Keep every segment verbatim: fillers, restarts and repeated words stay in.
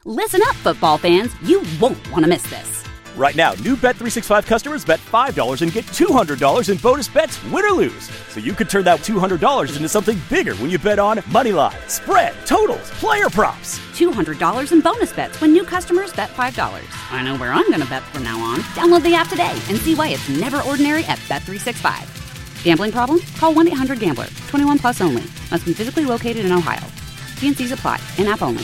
Listen up, football fans. You won't want to miss this. Right now, new Bet three sixty-five customers bet five dollars and get two hundred dollars in bonus bets, win or lose. So you could turn that two hundred dollars into something bigger when you bet on money line, spread, totals, player props. two hundred dollars in bonus bets when new customers bet five dollars. I know where I'm going to bet from now on. Download the app today and see why it's never ordinary at Bet three sixty-five. Gambling problem? Call one eight hundred gambler. twenty-one plus only. Must be physically located in Ohio. T and C's apply. In-app only.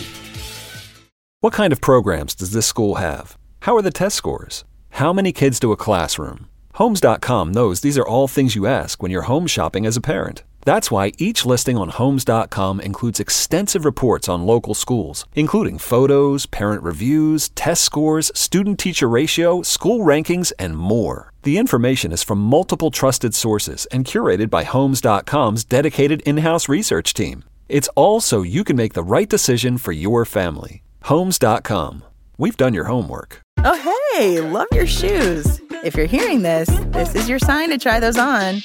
What kind of programs does this school have? How are the test scores? How many kids do a classroom? Homes dot com knows these are all things you ask when you're home shopping as a parent. That's why each listing on Homes dot com includes extensive reports on local schools, including photos, parent reviews, test scores, student-teacher ratio, school rankings, and more. The information is from multiple trusted sources and curated by Homes dot com's dedicated in-house research team. It's all so you can make the right decision for your family. Homes dot com. We've done your homework. Oh, hey, love your shoes. If you're hearing this, this is your sign to try those on.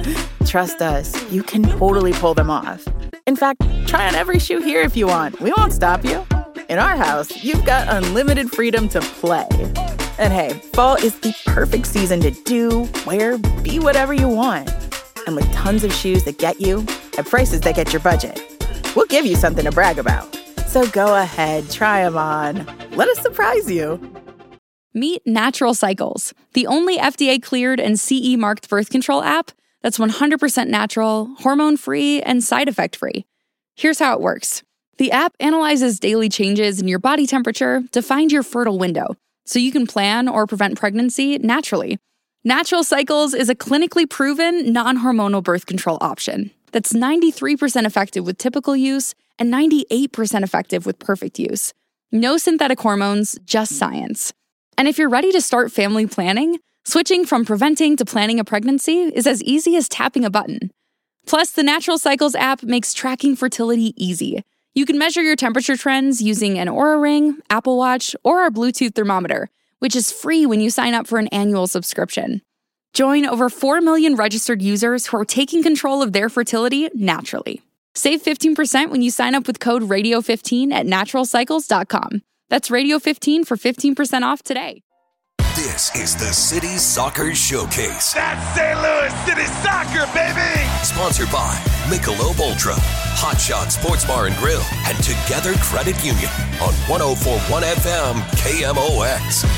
Trust us, you can totally pull them off. In fact, try on every shoe here if you want. We won't stop you. In our house, you've got unlimited freedom to play. And hey, fall is the perfect season to do, wear, be whatever you want. And with tons of shoes that get you at prices that get your budget, we'll give you something to brag about. So go ahead, try them on. Let us surprise you. Meet Natural Cycles, the only F D A-cleared and C E-marked birth control app that's one hundred percent natural, hormone-free, and side effect-free. Here's how it works. The app analyzes daily changes in your body temperature to find your fertile window, so you can plan or prevent pregnancy naturally. Natural Cycles is a clinically proven, non-hormonal birth control option that's ninety-three percent effective with typical use and ninety-eight percent effective with perfect use. No synthetic hormones, just science. And if you're ready to start family planning, switching from preventing to planning a pregnancy is as easy as tapping a button. Plus, the Natural Cycles app makes tracking fertility easy. You can measure your temperature trends using an Oura Ring, Apple Watch, or our Bluetooth thermometer, which is free when you sign up for an annual subscription. Join over four million registered users who are taking control of their fertility naturally. Save fifteen percent when you sign up with code radio fifteen at natural cycles dot com. That's radio fifteen for fifteen percent off today. This is the City Soccer Showcase. That's Saint Louis City Soccer, baby! Sponsored by Michelob Ultra, Hot Shot Sports Bar and Grill, and Together Credit Union on one oh four point one F M K M O X.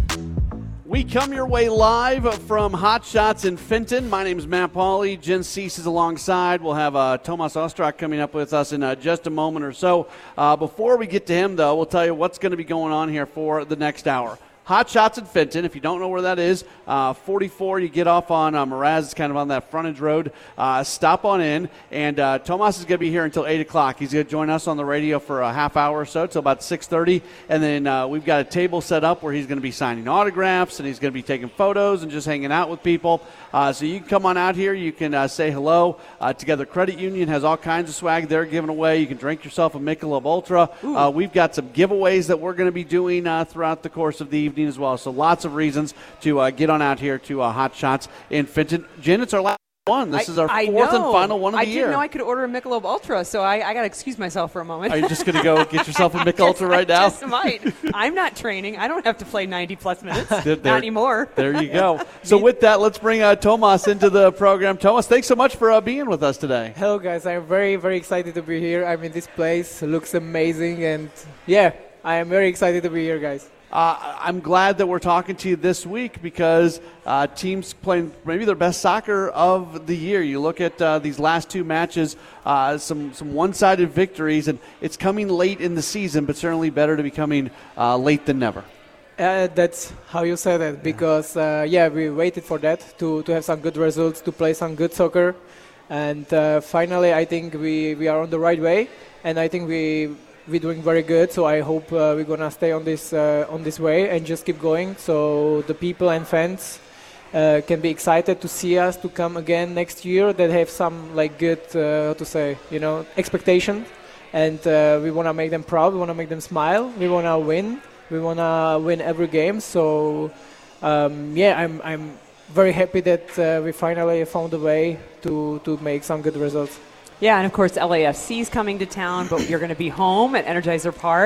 We come your way live from Hot Shots in Fenton. My name is Matt Pauley. Jen Cease is alongside. We'll have uh, Tomas Ostrak coming up with us in uh, just a moment or so. Uh, before we get to him, though, we'll tell you what's going to be going on here for the next hour. Hot Shots in Fenton. If you don't know where that is, uh, forty-four, you get off on uh, Mraz. It's kind of on that frontage road. Uh, stop on in, and uh, Tomas is going to be here until eight o'clock. He's going to join us on the radio for a half hour or so, till about six thirty, and then uh, we've got a table set up where he's going to be signing autographs, and he's going to be taking photos and just hanging out with people. Uh, so you can come on out here. You can uh, say hello. Uh, Together Credit Union has all kinds of swag they're giving away. You can drink yourself a Michelob Ultra. Uh, we've got some giveaways that we're going to be doing uh, throughout the course of the evening as well. So lots of reasons to uh, get on out here to uh, Hot Shots in Fenton. Jen, it's our last one. This I, is our I fourth know. and final one of the I year. I didn't know I could order a Michelob Ultra, so I, I got to excuse myself for a moment. Are you just going to go get yourself a Michelob Ultra right now? I just might. I'm not training. I don't have to play ninety-plus minutes. there, not anymore. There you go. So with that, let's bring uh, Tomas into the program. Tomas, thanks so much for uh, being with us today. Hello, guys. I'm very, very excited to be here. I mean, this place looks amazing, and yeah, I am very excited to be here, guys. Uh, I'm glad that we're talking to you this week because uh, teams playing maybe their best soccer of the year. You look at uh, these last two matches, uh, some some one-sided victories, and it's coming late in the season, but certainly better to be coming uh, late than never. Uh, that's how you said it, because uh, yeah, we waited for that to, to have some good results, to play some good soccer, and uh, finally I think we, we are on the right way, and I think we we're doing very good. So I hope uh, we're gonna stay on this uh, on this way and just keep going. So the people and fans uh, can be excited to see us to come again next year. That have some like good uh, how to say you know expectation, and uh, we wanna make them proud. We wanna make them smile. We wanna win. We wanna win every game. So um, yeah, I'm I'm very happy that uh, we finally found a way to to make some good results. Yeah, and of course L A F C is coming to town, but you're going to be home at Energizer Park.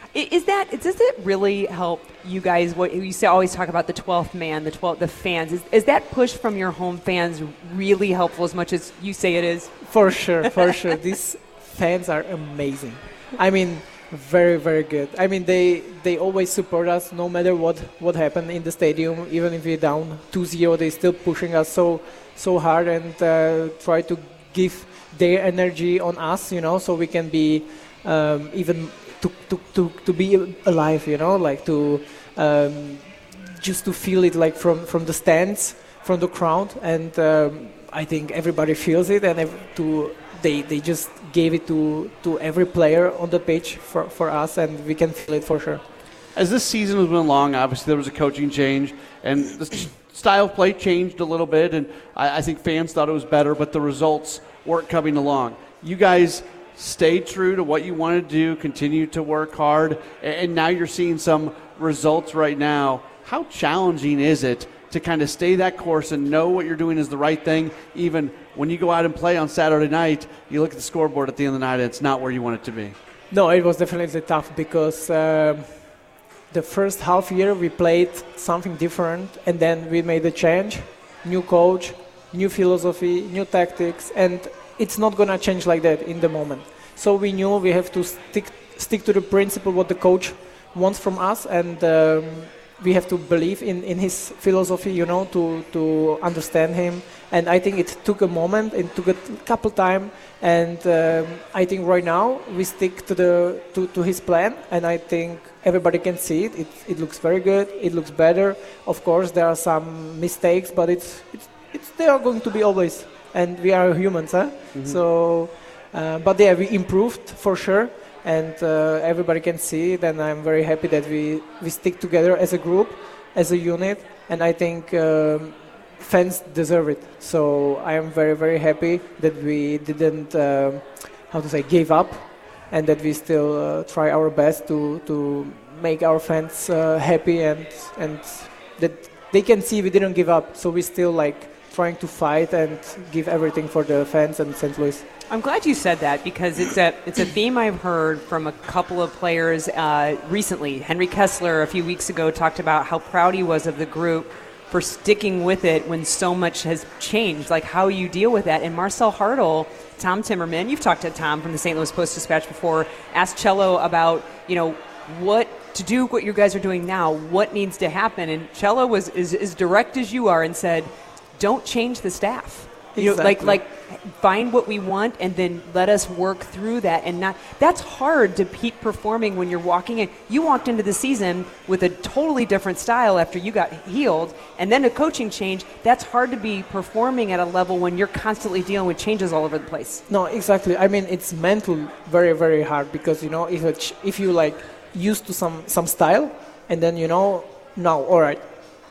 Is that, does it really help you guys, what you say, always talk about the twelfth man, the twelfth, the fans, is, is that push from your home fans really helpful as much as you say it is? For sure, for sure. These fans are amazing. I mean, very, very good. I mean, they they always support us no matter what, what happened in the stadium. Even if we're down two zero, they're still pushing us so so hard and uh, try to give their energy on us, you know, so we can be um, even to, to, to, to be alive, you know, like to um, just to feel it like from, from the stands, from the crowd. And um, I think everybody feels it, and ev- to they they just gave it to, to every player on the pitch for, for us, and we can feel it for sure. As this season has been along, obviously there was a coaching change, and the style of play changed a little bit, and I, I think fans thought it was better, but the results weren't coming along. You guys stayed true to what you wanted to do, continued to work hard, and, and now you're seeing some results right now. How challenging is it to kind of stay that course and know what you're doing is the right thing, even when you go out and play on Saturday night, you look at the scoreboard at the end of the night and it's not where you want it to be? No, it was definitely tough because um, the first half year we played something different, and then we made a change, new coach, new philosophy, new tactics, and it's not going to change like that in the moment. So we knew we have to stick stick to the principle what the coach wants from us, and um, we have to believe in, in his philosophy, you know, to, to understand him. And I think it took a moment, it took a couple time, and um, I think right now we stick to the to, to his plan, and I think everybody can see it. it. It looks very good. It looks better. Of course, there are some mistakes, but it's it's, it's they are going to be always, and we are humans, huh? Mm-hmm. So, uh, but yeah, we improved for sure. And uh, everybody can see it, and I'm very happy that we, we stick together as a group, as a unit, and I think um, fans deserve it. So I am very, very happy that we didn't, uh, how to say, give up, and that we still uh, try our best to, to make our fans uh, happy, and and that they can see we didn't give up. So we still like trying to fight and give everything for the fans and Saint Louis. I'm glad you said that, because it's a it's a theme I've heard from a couple of players uh, recently. Henry Kessler a few weeks ago talked about how proud he was of the group for sticking with it when so much has changed, like how you deal with that. And Marcel Hartl, Tom Timmerman, you've talked to Tom from the Saint Louis Post-Dispatch before, asked Cello about, you know, what to do, what you guys are doing now, what needs to happen. And Cello was is as direct as you are and said, don't change the staff. You know, like like find what we want and then let us work through that. And not that's hard to keep performing when you're walking in. You walked into the season with a totally different style after you got healed, and then a coaching change. That's hard to be performing at a level when you're constantly dealing with changes all over the place. No, exactly. I mean, it's mental very, very hard, because, you know, if it, if you like used to some, some style, and then, you know, now, all right,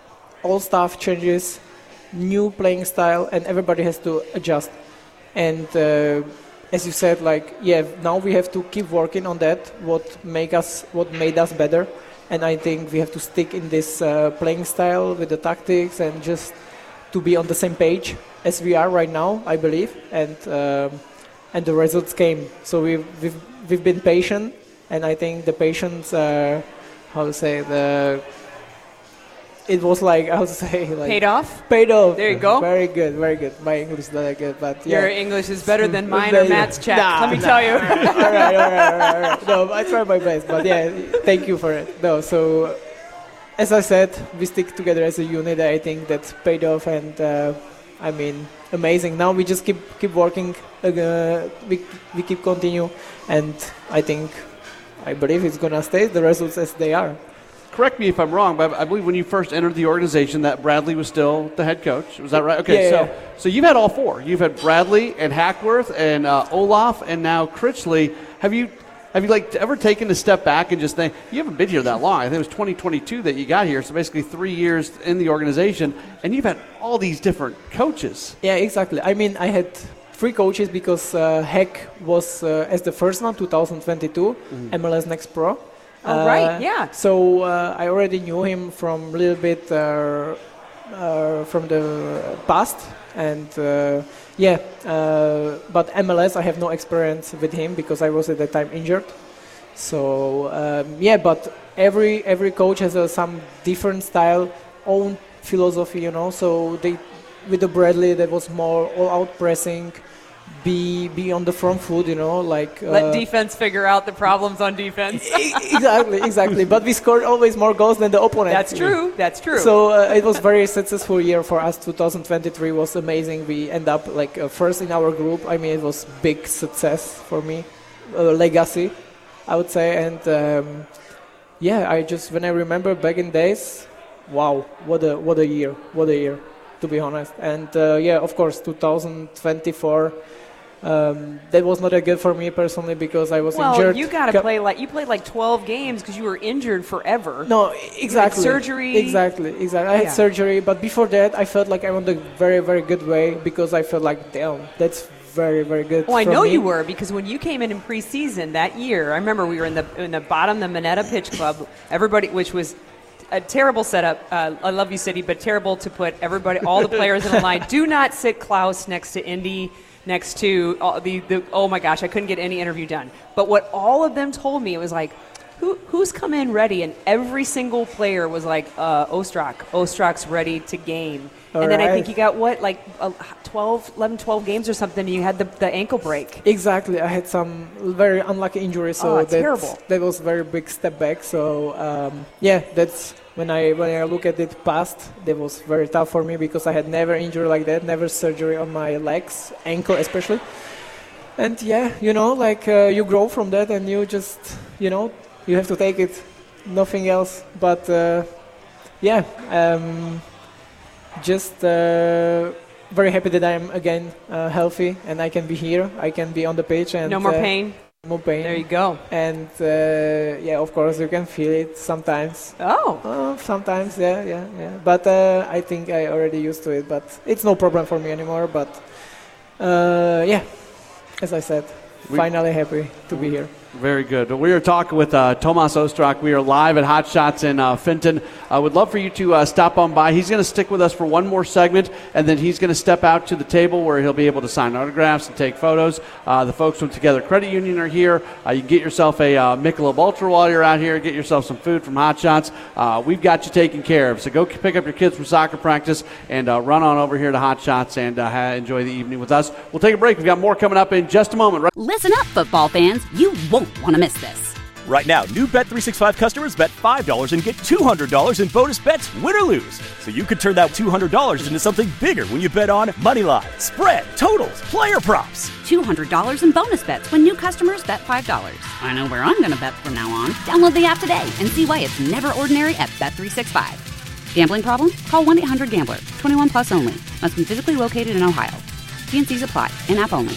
all stuff changes, new playing style, and everybody has to adjust. And uh, as you said, like, yeah, now we have to keep working on that, what make us what made us better. And I think we have to stick in this uh, playing style with the tactics, and just to be on the same page as we are right now, I believe. And um, and the results came. So we've we've, we've been patient, and I think the patience, uh, how to say, the it was like, I would say, like... Paid off? Paid off. There you go. Very good, very good. My English is not that good, but yeah. Your English is better than mine or Matt's Czech, nah, let me nah. tell you. all right, all right, all right, all right. No, I try my best, but yeah, thank you for it. No, so, as I said, we stick together as a unit. I think that's paid off, and, uh, I mean, amazing. Now we just keep keep working, uh, we, we keep continue, and I think, I believe it's going to stay the results as they are. Correct me if I'm wrong, but I believe when you first entered the organization that Bradley was still the head coach. Was that right? Okay, yeah, so yeah. so you've had all four. You've had Bradley and Hackworth and uh, Olaf and now Critchley. Have you have you like ever taken a step back and just think, you haven't been here that long? I think it was twenty twenty-two that you got here, so basically three years in the organization, and you've had all these different coaches. Yeah, exactly. I mean, I had three coaches because uh, Heck was uh, as the first one, twenty twenty-two, mm-hmm. M L S Next Pro. Oh, uh, right, yeah. So uh, I already knew him from a little bit uh, uh, from the past. And uh, yeah, uh, but M L S, I have no experience with him because I was at that time injured. So um, yeah, but every every coach has a, some different style, own philosophy, you know. So they with the Bradley, that was more all-out pressing, be be on the front foot, you know, like let uh, defense figure out the problems on defense. exactly, exactly. But we scored always more goals than the opponent. That's true. That's true. So uh, it was very successful year for us. twenty twenty-three was amazing. We end up like uh, first in our group. I mean, it was big success for me, uh, legacy, I would say. And um, yeah, I just when I remember back in days, wow, what a what a year, what a year, to be honest. And uh, yeah, of course, twenty twenty-four. Um, that was not a good for me personally because I was well, injured. Well, you got to play like you played like twelve games because you were injured forever. No, exactly. Surgery. Exactly, exactly. I had yeah. surgery, but before that, I felt like I'm on the very, very good way because I felt like, damn, that's very, very good. Oh, I know me. you were because when you came in in preseason that year, I remember we were in the in the bottom, the Mineta Pitch Club. Everybody, which was a terrible setup. Uh, I love you, City, but terrible to put everybody, all the players in a line. Do not sit Klaus next to Indy. Next to all the, the, oh my gosh, I couldn't get any interview done. But what all of them told me, it was like, who who's come in ready? And every single player was like, uh, Ostrak. Ostrak's ready to game. All and then right. I think you got what, like uh, twelve, eleven, twelve games or something, and you had the, the ankle break. Exactly. I had some very unlucky injuries, so oh, that, terrible. that was a very big step back. So um, yeah, that's when I when I look at it past, that was very tough for me because I had never injury like that, never surgery on my legs, ankle especially. And yeah, you know, like uh, you grow from that, and you just, you know, you have to take it, nothing else. But uh, yeah, um, just uh, very happy that I'm again uh, healthy and I can be here. I can be on the pitch and no more uh, pain. More pain. There you go. And uh, yeah, of course, you can feel it sometimes. Oh. Uh, sometimes, yeah, yeah, yeah. But uh, I think I already used to it. But it's no problem for me anymore. But uh, yeah, as I said, we finally happy to be here. Very good. We are talking with uh, Tomas Ostrak. We are live at Hot Shots in uh, Fenton. I uh, would love for you to uh, stop on by. He's going to stick with us for one more segment, and then he's going to step out to the table where he'll be able to sign autographs and take photos. Uh, the folks from Together Credit Union are here. Uh, you can get yourself a uh, Michelob Ultra while you're out here. Get yourself some food from Hot Shots. Uh, we've got you taken care of. So go pick up your kids from soccer practice and uh, run on over here to Hot Shots and uh, enjoy the evening with us. We'll take a break. We've got more coming up in just a moment. Right? Listen up, football fans. You won't want to miss this. Right now, new Bet three sixty-five customers bet five dollars and get two hundred dollars in bonus bets, win or lose. So you could turn that two hundred dollars into something bigger when you bet on money line, spread, totals, player props. two hundred dollars in bonus bets when new customers bet five dollars. I know where I'm going to bet from now on. Download the app today and see why it's never ordinary at Bet three sixty-five. Gambling problem? Call one eight hundred gambler. twenty-one plus only. Must be physically located in Ohio. T and C's apply. In-app only.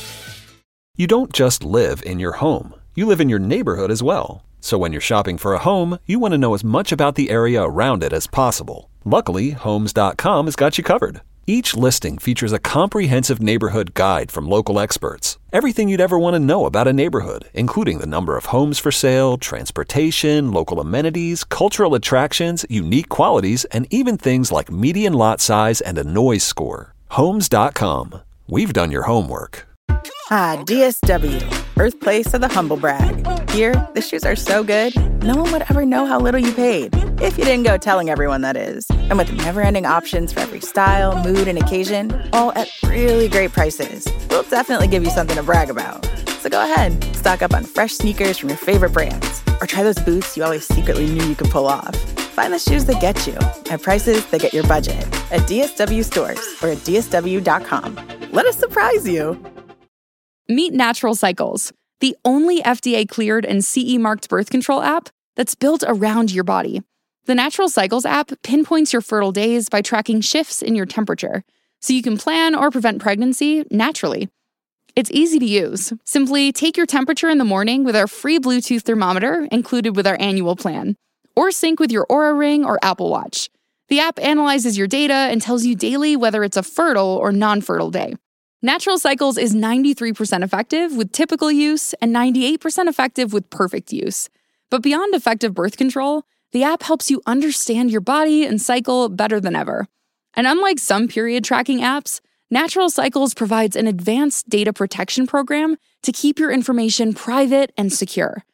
You don't just live in your home. You live in your neighborhood as well. So when you're shopping for a home, you want to know as much about the area around it as possible. Luckily, Homes dot com has got you covered. Each listing features a comprehensive neighborhood guide from local experts. Everything you'd ever want to know about a neighborhood, including the number of homes for sale, transportation, local amenities, cultural attractions, unique qualities, and even things like median lot size and a noise score. Homes dot com. We've done your homework. Ah, D S W, birthplace of the humble brag. Here, the shoes are so good, no one would ever know how little you paid. If you didn't go telling everyone, that is. And with never-ending options for every style, mood, and occasion, all at really great prices, we'll definitely give you something to brag about. So go ahead, stock up on fresh sneakers from your favorite brands, or try those boots you always secretly knew you could pull off. Find the shoes that get you at prices that get your budget at D S W stores or at D S W dot com. Let us surprise you. Meet Natural Cycles, the only F D A-cleared and C E-marked birth control app that's built around your body. The Natural Cycles app pinpoints your fertile days by tracking shifts in your temperature, so you can plan or prevent pregnancy naturally. It's easy to use. Simply take your temperature in the morning with our free Bluetooth thermometer included with our annual plan, or sync with your Oura Ring or Apple Watch. The app analyzes your data and tells you daily whether it's a fertile or non-fertile day. Natural Cycles is ninety-three percent effective with typical use and ninety-eight percent effective with perfect use. But beyond effective birth control, the app helps you understand your body and cycle better than ever. And unlike some period tracking apps, Natural Cycles provides an advanced data protection program to keep your information private and secure.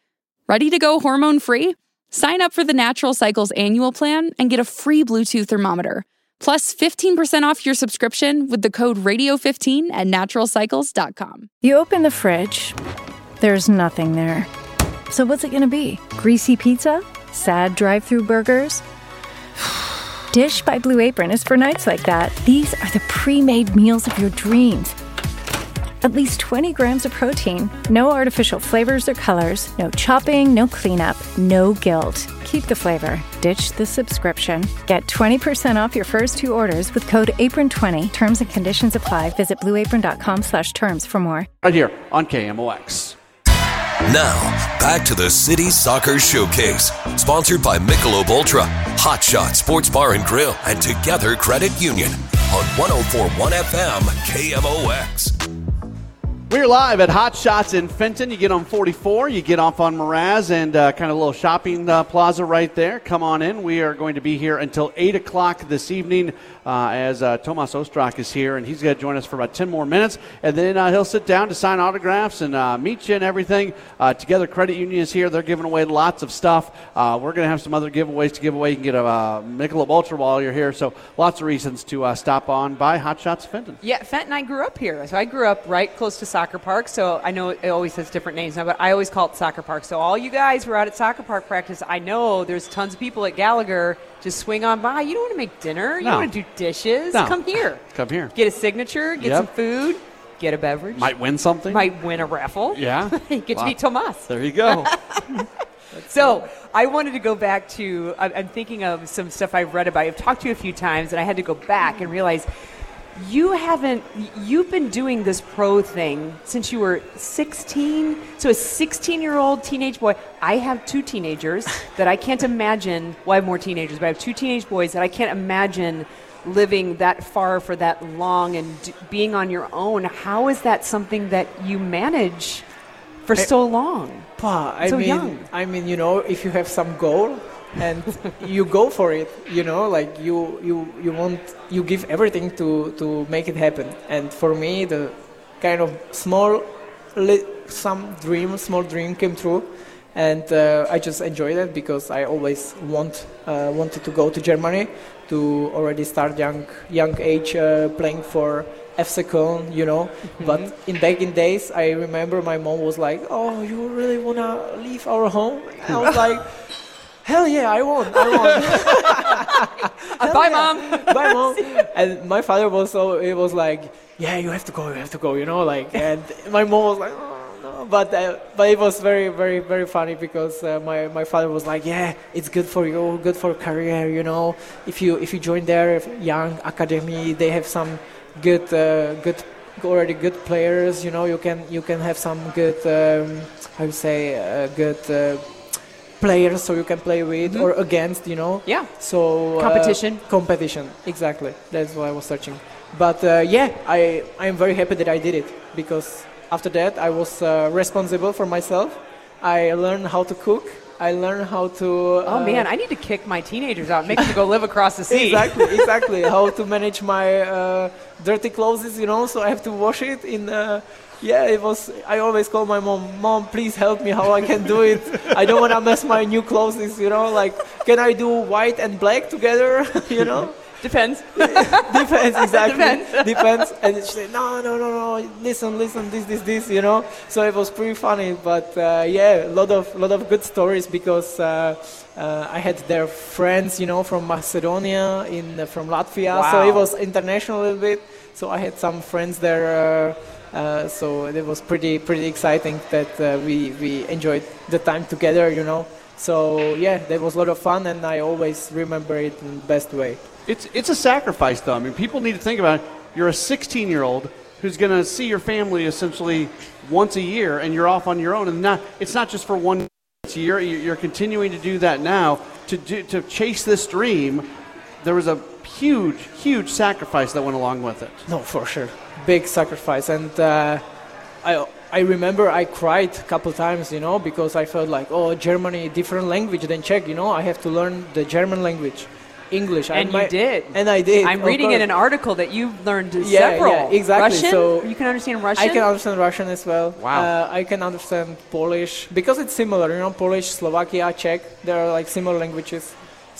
Ready to go hormone-free? Sign up for the Natural Cycles annual plan and get a free Bluetooth thermometer, plus fifteen percent off your subscription with the code radio fifteen at natural cycles dot com. You open the fridge, there's nothing there. So what's it going to be? Greasy pizza? Sad drive-thru burgers? Dish by Blue Apron is for nights like that. These are the pre-made meals of your dreams. At least twenty grams of protein, no artificial flavors or colors, no chopping, no cleanup, no guilt. Keep the flavor. Ditch the subscription. Get twenty percent off your first two orders with code apron twenty. Terms and conditions apply. Visit blueapron.com slash terms for more. Right here on K M O X. Now, back to the City Soccer Showcase, sponsored by Michelob Ultra, Hot Shot Sports Bar and Grill, and Together Credit Union on one oh four point one F M K M O X. We're live at Hot Shots in Fenton. You get on forty-four, you get off on Mraz, and uh, kind of a little shopping uh, plaza right there. Come on in. We are going to be here until eight o'clock this evening uh, as uh, Tomas Ostrak is here, and he's going to join us for about ten more minutes, and then uh, he'll sit down to sign autographs and uh, meet you and everything. Uh, Together Credit Union is here. They're giving away lots of stuff. Uh, we're going to have some other giveaways to give away. You can get a uh, Michelob Ultra while you're here, so lots of reasons to uh, stop on by Hot Shots Fenton. Yeah, Fenton, I grew up here. So I grew up right close to Soccer Park, so I know it always has different names now, but I always call it Soccer Park. So all you guys who are out at Soccer Park practice, I know there's tons of people at Gallagher. Just swing on by. You don't want to make dinner. You no. don't want to do dishes. No. Come here. Come here. Get a signature. Get yep. some food. Get a beverage. Might win something. Might win a raffle. Yeah. Get wow. to meet Tomas. There you go. So I wanted to go back to, I'm thinking of some stuff I've read about. I've talked to you a few times, and I had to go back and realize you haven't, you've been doing this pro thing since you were sixteen. So a sixteen-year-old teenage boy. I have two teenagers that I can't imagine, well, I have more teenagers, but I have two teenage boys that I can't imagine living that far for that long and d- being on your own. How is that something that you manage for I, so long? Pa, I so mean, young. I mean, you know, if you have some goal and you go for it, you know, like you, you, you want, you give everything to, to make it happen. And for me, the kind of small, li- some dream, small dream came true. And uh, I just enjoyed it because I always want uh, wanted to go to Germany to already start young young age uh, playing for F C Köln, you know. Mm-hmm. But in back in days, I remember my mom was like, "Oh, you really wanna leave our home?" And I was like, "Hell yeah, I want, I want." Bye, yeah. mom. Bye, mom. And my father was so it was like, "Yeah, you have to go, you have to go," you know, like. And my mom was like, "Oh." But uh, but it was very, very, very funny because uh, my, my father was like, yeah, it's good for you, good for career, you know. If you if you join their young academy, they have some good uh, good already good players, you know. You can you can have some good um, I would say uh, good uh, players so you can play with mm-hmm. or against, you know. Yeah. So uh, competition. Competition, exactly. That's what I was searching. But uh, yeah, I I am very happy that I did it because. After that, I was uh, responsible for myself. I learned how to cook. I learned how to... Uh, oh, man, I need to kick my teenagers out and make them go live across the sea. Exactly, exactly. How to manage my uh, dirty clothes, you know, so I have to wash it in... Uh, yeah, it was... I always call my mom, Mom, please help me how I can do it. I don't want to mess my new clothes, you know, like, can I do white and black together, you know? Depends. Depends, exactly. Depends. Depends. And she said, no, no, no, no, listen, listen, this, this, this, you know. So it was pretty funny. But, uh, yeah, a lot of, lot of good stories because uh, uh, I had their friends, you know, from Macedonia, in uh, from Latvia. Wow. So it was international a little bit. So I had some friends there. Uh, uh, so it was pretty, pretty exciting that uh, we, we enjoyed the time together, you know. So, yeah, that was a lot of fun, and I always remember it in the best way. It's it's a sacrifice, though. I mean, people need to think about it. You're a sixteen-year-old who's going to see your family essentially once a year, and you're off on your own. And not it's not just for one year. You're continuing to do that now to do, to chase this dream. There was a huge, huge sacrifice that went along with it. No, for sure, big sacrifice. And uh, I I remember I cried a couple times, you know, because I felt like, oh, Germany, different language than Czech. You know, I have to learn the German language. English. And my, you did. And I did. I'm reading in an article that you've learned yeah, several. Yeah, exactly. Russian? So you can understand Russian? I can understand Russian as well. Wow. Uh, I can understand Polish because it's similar, you know, Polish, Slovakia, Czech. There are like similar languages.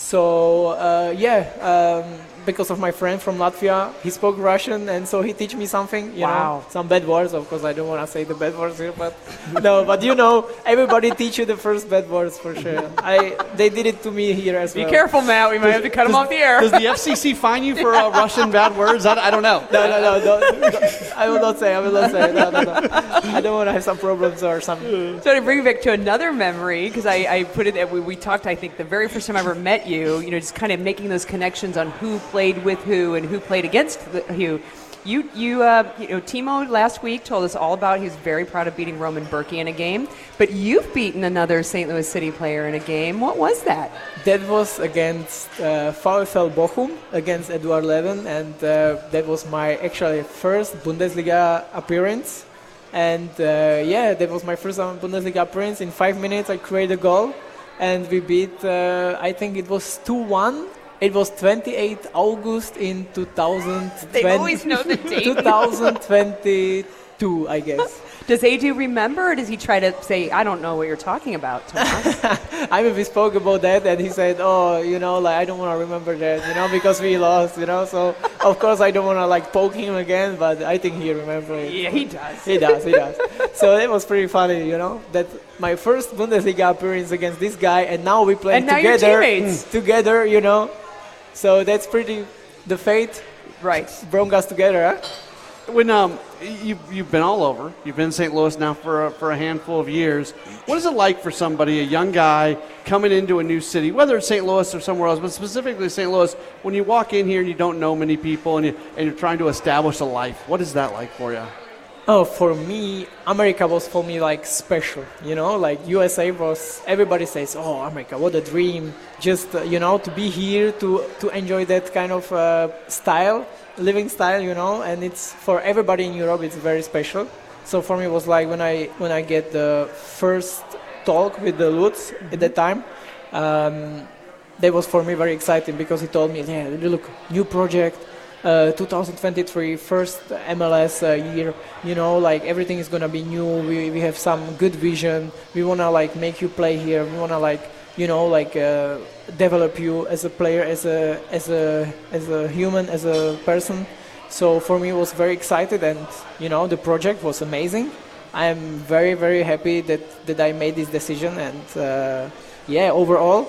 So uh, yeah, um, because of my friend from Latvia, he spoke Russian, and so he teach me something. You wow. know, some bad words. Of course, I don't want to say the bad words here, but no. But you know, everybody teach you the first bad words for sure. I they did it to me here as Be well. Be careful, Matt. We might have to cut him off the air. Does the F C C fine you for uh, Russian bad words? I, I don't know. No, no, no, don't, don't, I will not say. I will not say. No, no, no. I don't want to have some problems or something. So to bring it back to another memory, because I, I put it. We, we talked. I think the very first time I ever met you. You know, just kind of making those connections on who played with who and who played against who. You, you, uh, you know, Timo last week told us all about he's very proud of beating Roman Berkey in a game. But you've beaten another Saint Louis City player in a game. What was that? That was against uh, VfL Bochum, against Eduard Levin, and uh, that was my actually first Bundesliga appearance. And uh, yeah, that was my first Bundesliga appearance. In five minutes, I created a goal, and we beat. Uh, I think it was two one. It was twenty-eighth August in two thousand twenty. They always know the date. twenty twenty-two, I guess. Does Edu remember, or does he try to say, I don't know what you're talking about, Tomas? I mean, we spoke about that, and he said, oh, you know, like, I don't want to remember that, you know, because we lost, you know, so, of course, I don't want to, like, poke him again, but I think he remembers it. Yeah, he does. He does, he does. So it was pretty funny, you know, that my first Bundesliga appearance against this guy, and now we play and now together. You're teammates. Together, you know, so that's pretty, the fate right. brought us together, huh? When um, you, you've been all over, you've been in Saint Louis now for a, for a handful of years. What is it like for somebody, a young guy, coming into a new city, whether it's Saint Louis or somewhere else, but specifically Saint Louis, when you walk in here and you don't know many people and, you, and you're trying to establish a life? What is that like for you? Oh, for me, America was for me like special, you know, like U S A was, everybody says, oh, America, what a dream, just, uh, you know, to be here, to, to enjoy that kind of uh, style, living style, you know, and it's, for everybody in Europe, it's very special. So for me, it was like when I, when I get the first talk with the Lutz at that time, um, that was for me very exciting because he told me, yeah, look, new project, Uh, two thousand twenty-three, first M L S uh, year, you know, like everything is gonna be new. We we have some good vision. We wanna like make you play here. We wanna like, you know, like uh, develop you as a player, as a as a as a human, as a person. So for me, it was very excited, and you know, the project was amazing. I am very very happy that that I made this decision, and uh, yeah, overall,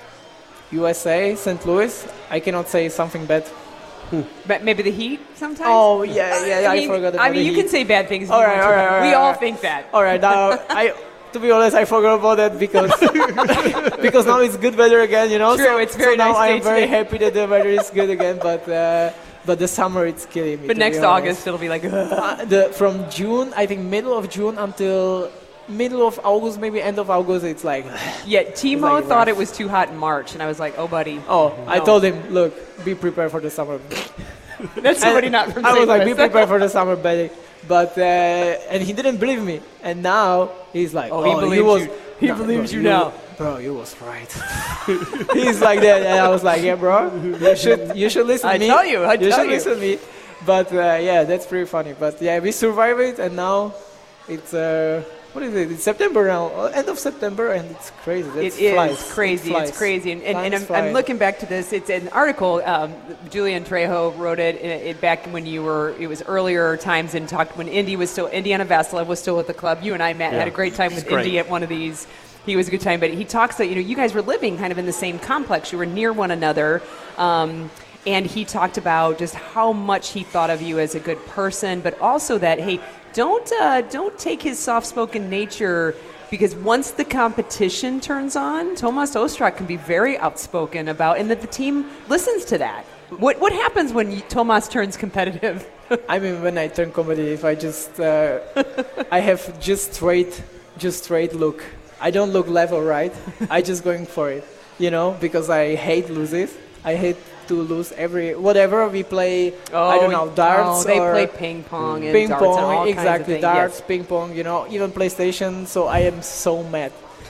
U S A, Saint Louis, I cannot say something bad. Hmm. But maybe the Heat sometimes? Oh, yeah, yeah, yeah I, mean, I forgot about I mean, the you Heat. can say bad things. All right, all right, all right, we all all right. think that. All right, now, I, to be honest, I forgot about that because because now it's good weather again, you know. True, so, it's very so nice now day I'm very today. happy that the weather is good again, but uh, but the summer it's killing me. But to next be August it'll be like. uh, the from June, I think middle of June until middle of August, maybe end of August, it's like. Yeah, Timo like thought rough. it was too hot in March, and I was like, oh, buddy. Oh, no. I told him, look, be prepared for the summer. That's somebody not from I Saint was like, Louis. be prepared for the summer, buddy. But uh, and he didn't believe me, and now he's like, Oh, oh, he believes was, you. He no, believes bro, you now. bro. You was right. He's like that, and I was like, yeah, bro, you should you should listen I to me. tell you, I you tell should you. listen to me. But uh, yeah, that's pretty funny. But yeah, we survived it, and now it's. Uh, What is it? It's September now, end of September, and it's crazy. That's It is flies. crazy. It flies. It's crazy. And, and, and I'm, Time's I'm flying. looking back to this. It's an article. Um, Julian Trejo wrote it, it, it back when you were. It was earlier times and talked when Indy was still. Indiana Vasilov was still with the club. You and I, Matt, Yeah. had a great time with It's great. Indy at one of these. He was a good time, but he talks that you know you guys were living kind of in the same complex. You were near one another. Um, And he talked about just how much he thought of you as a good person, but also that, hey, don't uh, don't take his soft-spoken nature, because once the competition turns on, Tomas Ostrak can be very outspoken about, and that the team listens to that. What what happens when you, Tomas turns competitive? I mean, when I turn competitive, I just uh, I have just straight, just straight look. I don't look left or right. I just going for it, you know, because I hate loses. I hate to lose every whatever we play. Oh, I don't know, darts. Oh, they or play ping pong and ping darts pong, and all exactly, kinds of things. darts, Yes. ping pong. You know, even PlayStation. So I am so mad.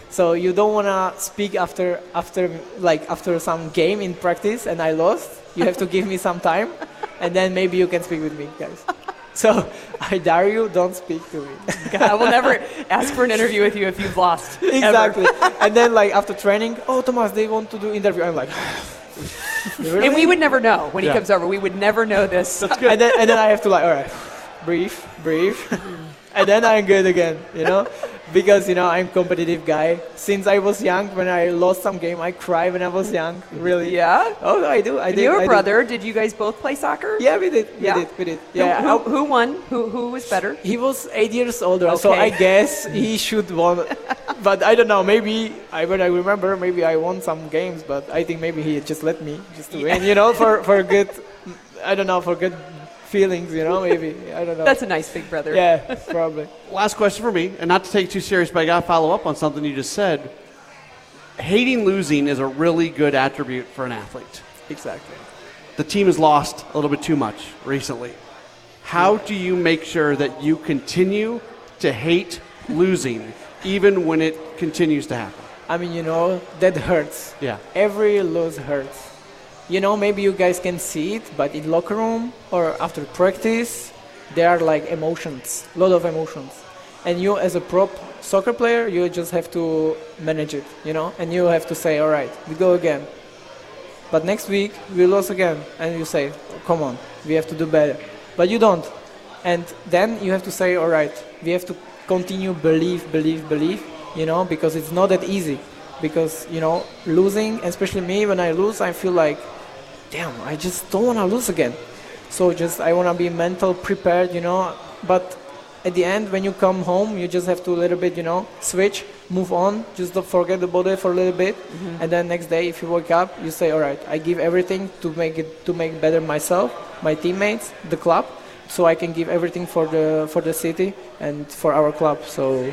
So you don't want to speak after after like after some game in practice and I lost. You have to give me some time, and then maybe you can speak with me, guys. So I dare you, don't speak to me. God, I will never ask for an interview with you if you've lost. Exactly. And then like after training, oh Thomas, they want to do interview. I'm like, really? And we would never know when Yeah. he comes over. We would never know this. That's good. And then and then I have to like, all right, breathe, breathe, and then I'm good again. You know, because you know I'm competitive guy. Since I was young, when I lost some game, I cry when I was young. Really? Yeah. Oh, I do. I And did. your I brother, did. did you guys both play soccer? Yeah, we did. We Yeah? did. We did. Who- Yeah. Who, who won? Who who was better? He was eight years older, so Okay. I guess he should won. But I don't know. Maybe I when I remember, maybe I won some games, but I think maybe he just let me just to win. You know, for for good. I don't know, for good feelings. You know, maybe I don't know. That's a nice big brother. Yeah, probably. Last question for me, and not to take it too serious, but I got to follow up on something you just said. Hating losing is a really good attribute for an athlete. Exactly. The team has lost a little bit too much recently. How do you make sure that you continue to hate losing even when it continues to happen? I mean, you know, that hurts. Yeah. Every lose hurts. You know, maybe you guys can see it, but in locker room or after practice, there are like emotions, a lot of emotions. And you as a prop soccer player, you just have to manage it, you know, and you have to say, all right, we go again. But next week, we lose again. And you say, come on, we have to do better. But you don't. And then you have to say, all right, we have to continue believe, believe, believe, you know, because it's not that easy. Because, you know, losing, especially me, when I lose, I feel like, damn, I just don't want to lose again. So just, I want to be mental prepared, you know. But at the end, when you come home, you just have to a little bit, you know, switch, move on, just don't forget about it for a little bit. Mm-hmm. And then next day, if you wake up, you say, all right, I give everything to make it, to make better myself, my teammates, the club, so I can give everything for the for the city and for our club. So,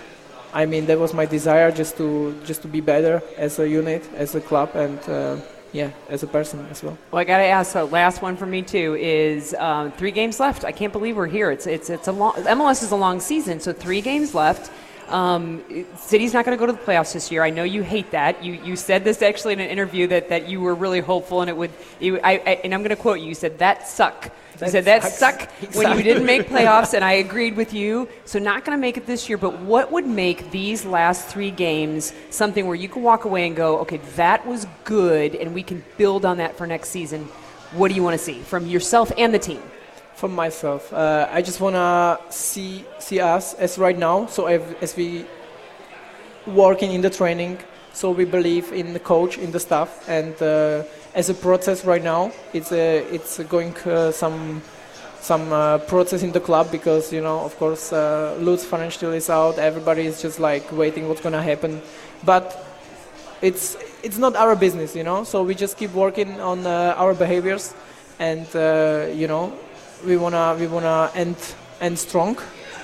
I mean, that was my desire, just to just to be better as a unit, as a club, and uh, yeah, as a person as well. Well, I got to ask. The last one for me too is um, three games left. I can't believe we're here. It's it's it's a long. M L S is a long season, so three games left. Um, City's not going to go to the playoffs this year. I know you hate that. You you said this actually in an interview that, that you were really hopeful, and it would. You, I, I and I'm going to quote you. You said that suck. You That said that sucks. suck Exactly. when you didn't make playoffs, and I agreed with you. So not going to make it this year. But what would make these last three games something where you can walk away and go, okay, that was good, and we can build on that for next season? What do you want to see from yourself and the team? For myself, uh, I just wanna see see us as right now. So if, as we working in the training, so we believe in the coach, in the staff, and uh, as a process right now, it's a, it's going uh, some some uh, process in the club because you know, of course, uh, Lutz financial is out. Everybody is just like waiting what's gonna happen, but it's it's not our business, you know. So we just keep working on uh, our behaviors, and uh, you know. We wanna we wanna end end strong,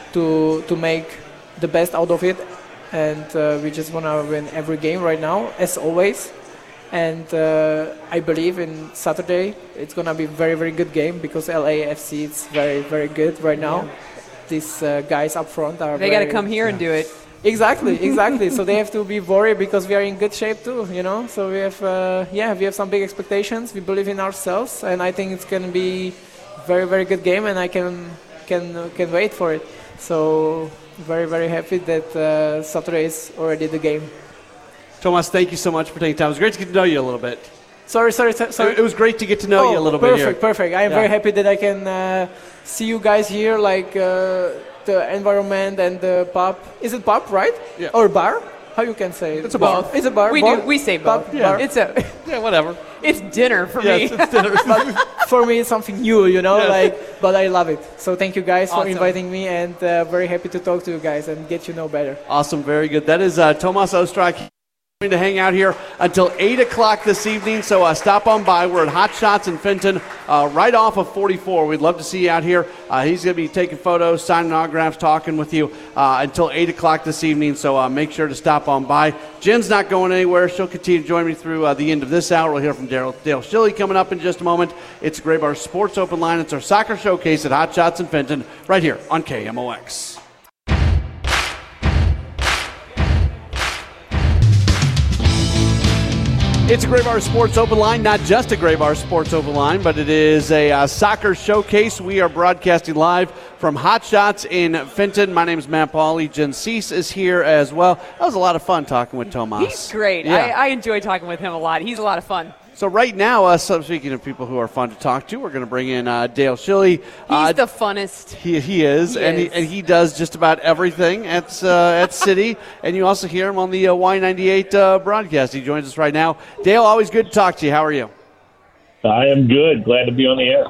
to to make the best out of it, and uh, we just wanna win every game right now, as always. And uh, I believe in Saturday it's gonna be a very very good game because L A F C is very very good right now. Yeah. These uh, guys up front are. They got to come here yeah. and do it. Exactly, exactly. So they have to be worried because we are in good shape too, you know. So we have uh, yeah we have some big expectations. We believe in ourselves, and I think it's gonna be. Very very good game, and I can can uh, can wait for it. So very very happy that uh, Saturday is already the game. Thomas, thank you so much for taking time. It was great to get to know you a little bit. Sorry, sorry, sorry. It was great to get to know oh, you a little perfect, bit here. Perfect, perfect. I am yeah. very happy that I can uh, see you guys here, like uh, the environment and the pub. Is it pub, right? Yeah. Or bar? How you can say it? It's a bar. It's a bar. We bar? do. We say bar. Pub, yeah. bar. It's a. Yeah, whatever. It's dinner for yes, me. It's dinner. But for me, it's something new, you know. Yes. Like, but I love it. So thank you guys Awesome. for inviting me, and uh, very happy to talk to you guys and get you know better. Awesome, very good. That is uh, Thomas Ostrak. To hang out here until eight o'clock this evening, so uh, stop on by. We're at Hot Shots in Fenton, uh, right off of forty-four. We'd love to see you out here. Uh, he's going to be taking photos, signing autographs, talking with you uh, until eight o'clock this evening, so uh, make sure to stop on by. Jen's not going anywhere. She'll continue to join me through uh, the end of this hour. We'll hear from Dale, Dale Schilly coming up in just a moment. It's Gray Bar Sports Open Line. It's our soccer showcase at Hot Shots in Fenton, right here on K M O X. It's a Graybar Sports Open Line, not just a Graybar Sports Open Line, but it is a uh, soccer showcase. We are broadcasting live from Hot Shots in Fenton. My name is Matt Pauley. Jen Cease is here as well. That was a lot of fun talking with Tomas. He's great. Yeah. I, I enjoy talking with him a lot. He's a lot of fun. So right now, uh, so speaking of people who are fun to talk to, we're going to bring in uh, Dale Schilly. He's uh, the funnest. He, he is, he and is. he and he does just about everything at uh, at City. And you also hear him on the uh, Y ninety-eight uh, broadcast. He joins us right now. Dale, always good to talk to you. How are you? I am good. Glad to be on the air.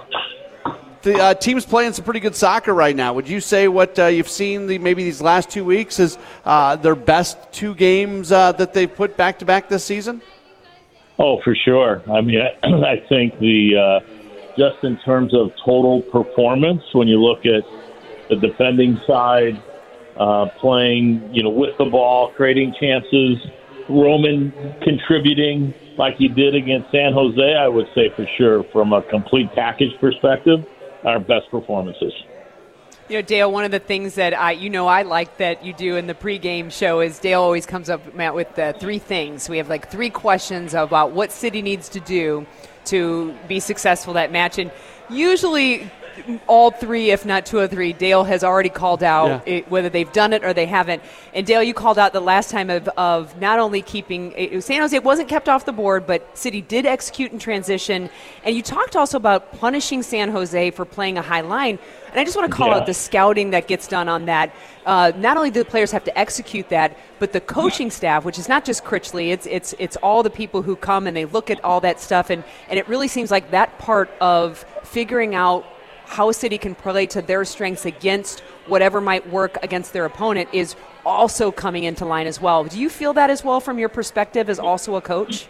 The uh, team's playing some pretty good soccer right now. Would you say what uh, you've seen the, maybe these last two weeks is uh, their best two games uh, that they've put back to back this season? Oh, for sure. I mean, I, I think the uh, just in terms of total performance, when you look at the defending side, uh, playing, you know, with the ball, creating chances, Roman contributing like he did against San Jose, I would say for sure, from a complete package perspective, our best performances. You know, Dale, one of the things that I, you know, I like that you do in the pregame show is Dale always comes up, Matt, with uh, three things. We have like three questions about what City needs to do to be successful that match. And usually all three, if not two or three, Dale has already called out yeah. it, whether they've done it or they haven't. And Dale, you called out the last time of, of not only keeping it, San Jose wasn't kept off the board, but City did execute in transition. And you talked also about punishing San Jose for playing a high line. And I just want to call yeah. out the scouting that gets done on that. Uh, not only do the players have to execute that, but the coaching staff, which is not just Critchley, it's it's it's all the people who come and they look at all that stuff. And, and it really seems like that part of figuring out how a City can play to their strengths against whatever might work against their opponent is also coming into line as well. Do you feel that as well from your perspective as also a coach?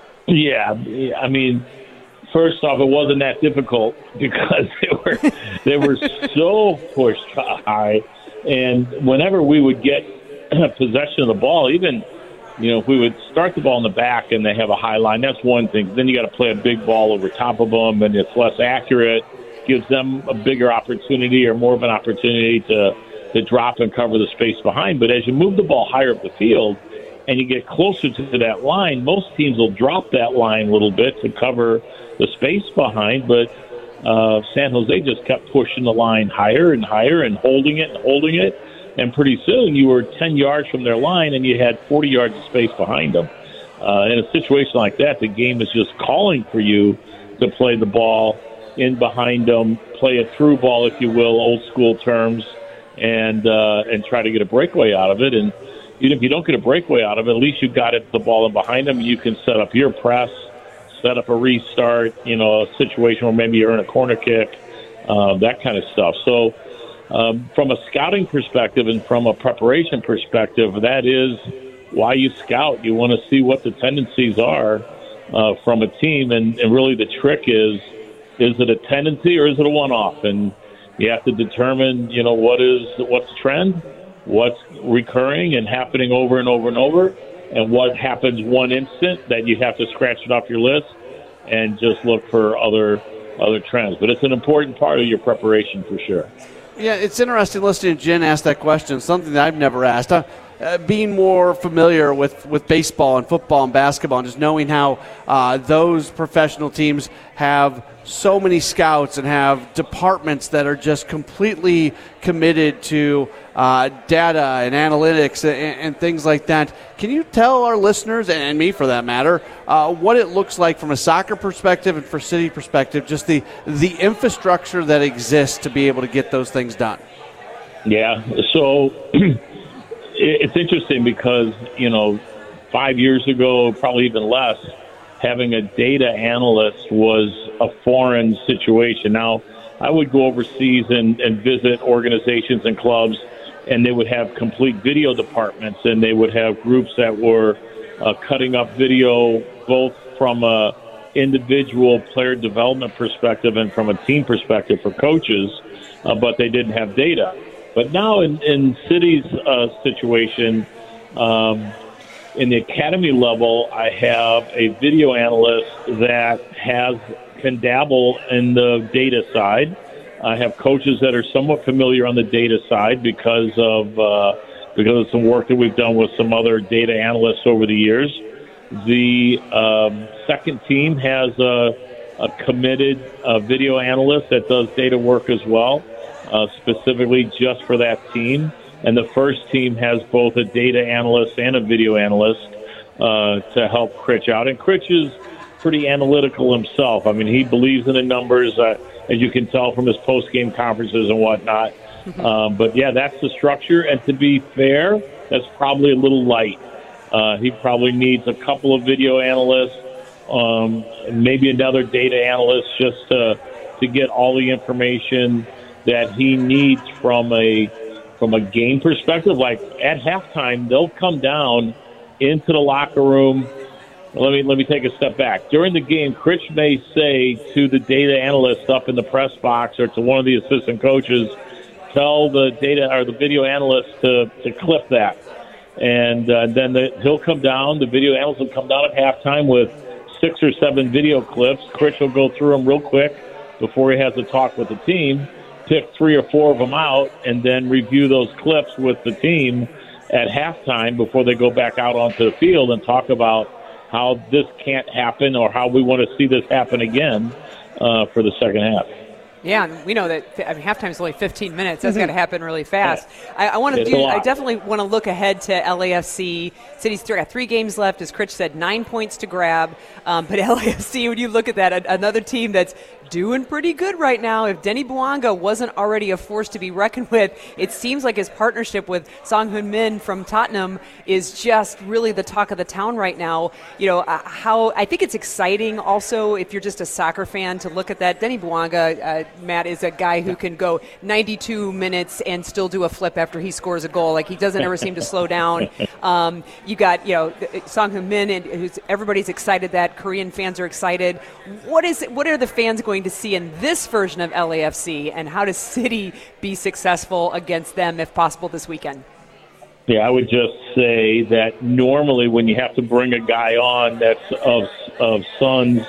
Yeah, I mean, first off, it wasn't that difficult because they were they were so pushed high, and whenever we would get possession of the ball, even you know if we would start the ball in the back and they have a high line, that's one thing. Then you got to play a big ball over top of them, and it's less accurate. Gives them a bigger opportunity or more of an opportunity to, to drop and cover the space behind. But as you move the ball higher up the field and you get closer to that line, most teams will drop that line a little bit to cover the space behind. But uh, San Jose just kept pushing the line higher and higher and holding it and holding it. And pretty soon you were ten yards from their line and you had forty yards of space behind them. Uh, in a situation like that, the game is just calling for you to play the ball in behind them, play a through ball, if you will, old school terms, and uh, and try to get a breakaway out of it. And even if you don't get a breakaway out of it, at least you got it the ball in behind them. You can set up your press, set up a restart, you know, a situation where maybe you earn a corner kick, uh, that kind of stuff. So um, from a scouting perspective and from a preparation perspective, that is why you scout. You want to see what the tendencies are uh, from a team, and, and really the trick is, is it a tendency or is it a one-off? And you have to determine, you know, what is what's trend, what's recurring and happening over and over and over, and what happens one instant that you have to scratch it off your list and just look for other other trends. But it's an important part of your preparation for sure. Yeah, it's interesting listening to Jen ask that question, something that I've never asked. Uh, uh, being more familiar with, with baseball and football and basketball, and just knowing how uh, those professional teams have so many scouts and have departments that are just completely committed to uh, data and analytics and, and things like that. Can you tell our listeners, and me for that matter, uh, what it looks like from a soccer perspective and for City perspective, just the, the infrastructure that exists to be able to get those things done? Yeah, so it's interesting because, you know, five years ago, probably even less, having a data analyst was a foreign situation. Now, I would go overseas and, and visit organizations and clubs, and they would have complete video departments, and they would have groups that were uh, cutting up video both from a individual player development perspective and from a team perspective for coaches, uh, but they didn't have data. But now in, in City's uh, situation, um, in the academy level, I have a video analyst that has can dabble in the data side. I have coaches that are somewhat familiar on the data side because of uh, because of some work that we've done with some other data analysts over the years. The um, second team has a, a committed uh, video analyst that does data work as well, uh, specifically just for that team. And the first team has both a data analyst and a video analyst uh, to help Critch out. And Critch is pretty analytical himself. I mean, he believes in the numbers, uh, as you can tell from his post-game conferences and whatnot. um, but, yeah, that's the structure. And to be fair, that's probably a little light. Uh, he probably needs a couple of video analysts, um, maybe another data analyst just to, to get all the information that he needs from a from a game perspective. Like at halftime, they'll come down into the locker room. Let me let me take a step back. During the game, Critch may say to the data analyst up in the press box or to one of the assistant coaches, tell the data or the video analyst to, to clip that. And uh, then the, he'll come down, the video analyst will come down at halftime with six or seven video clips. Critch will go through them real quick before he has a talk with the team, pick three or four of them out, and then review those clips with the team at halftime before they go back out onto the field and talk about how this can't happen or how we want to see this happen again uh, for the second half. Yeah, and we know that I mean, halftime is only fifteen minutes. That's got to happen really fast. I, I want to do. I definitely want to look ahead to L A F C. City's got three games left, as Critch said, nine points to grab. Um, but L A F C, when you look at that, a, another team that's doing pretty good right now. If Denny Bouanga wasn't already a force to be reckoned with, it seems like his partnership with Song Heung-min from Tottenham is just really the talk of the town right now. You know, uh, how I think it's exciting also if you're just a soccer fan to look at that. Denny Bouanga, uh, Matt, is a guy who can go ninety-two minutes and still do a flip after he scores a goal. Like, he doesn't ever seem to slow down. Um, you got, you know, Song Heung-min, and who's everybody's excited that. Korean fans are excited. What is what are the fans going to see in this version of L A F C, and how does City be successful against them if possible this weekend? Yeah, I would just say that normally when you have to bring a guy on that's of of Son's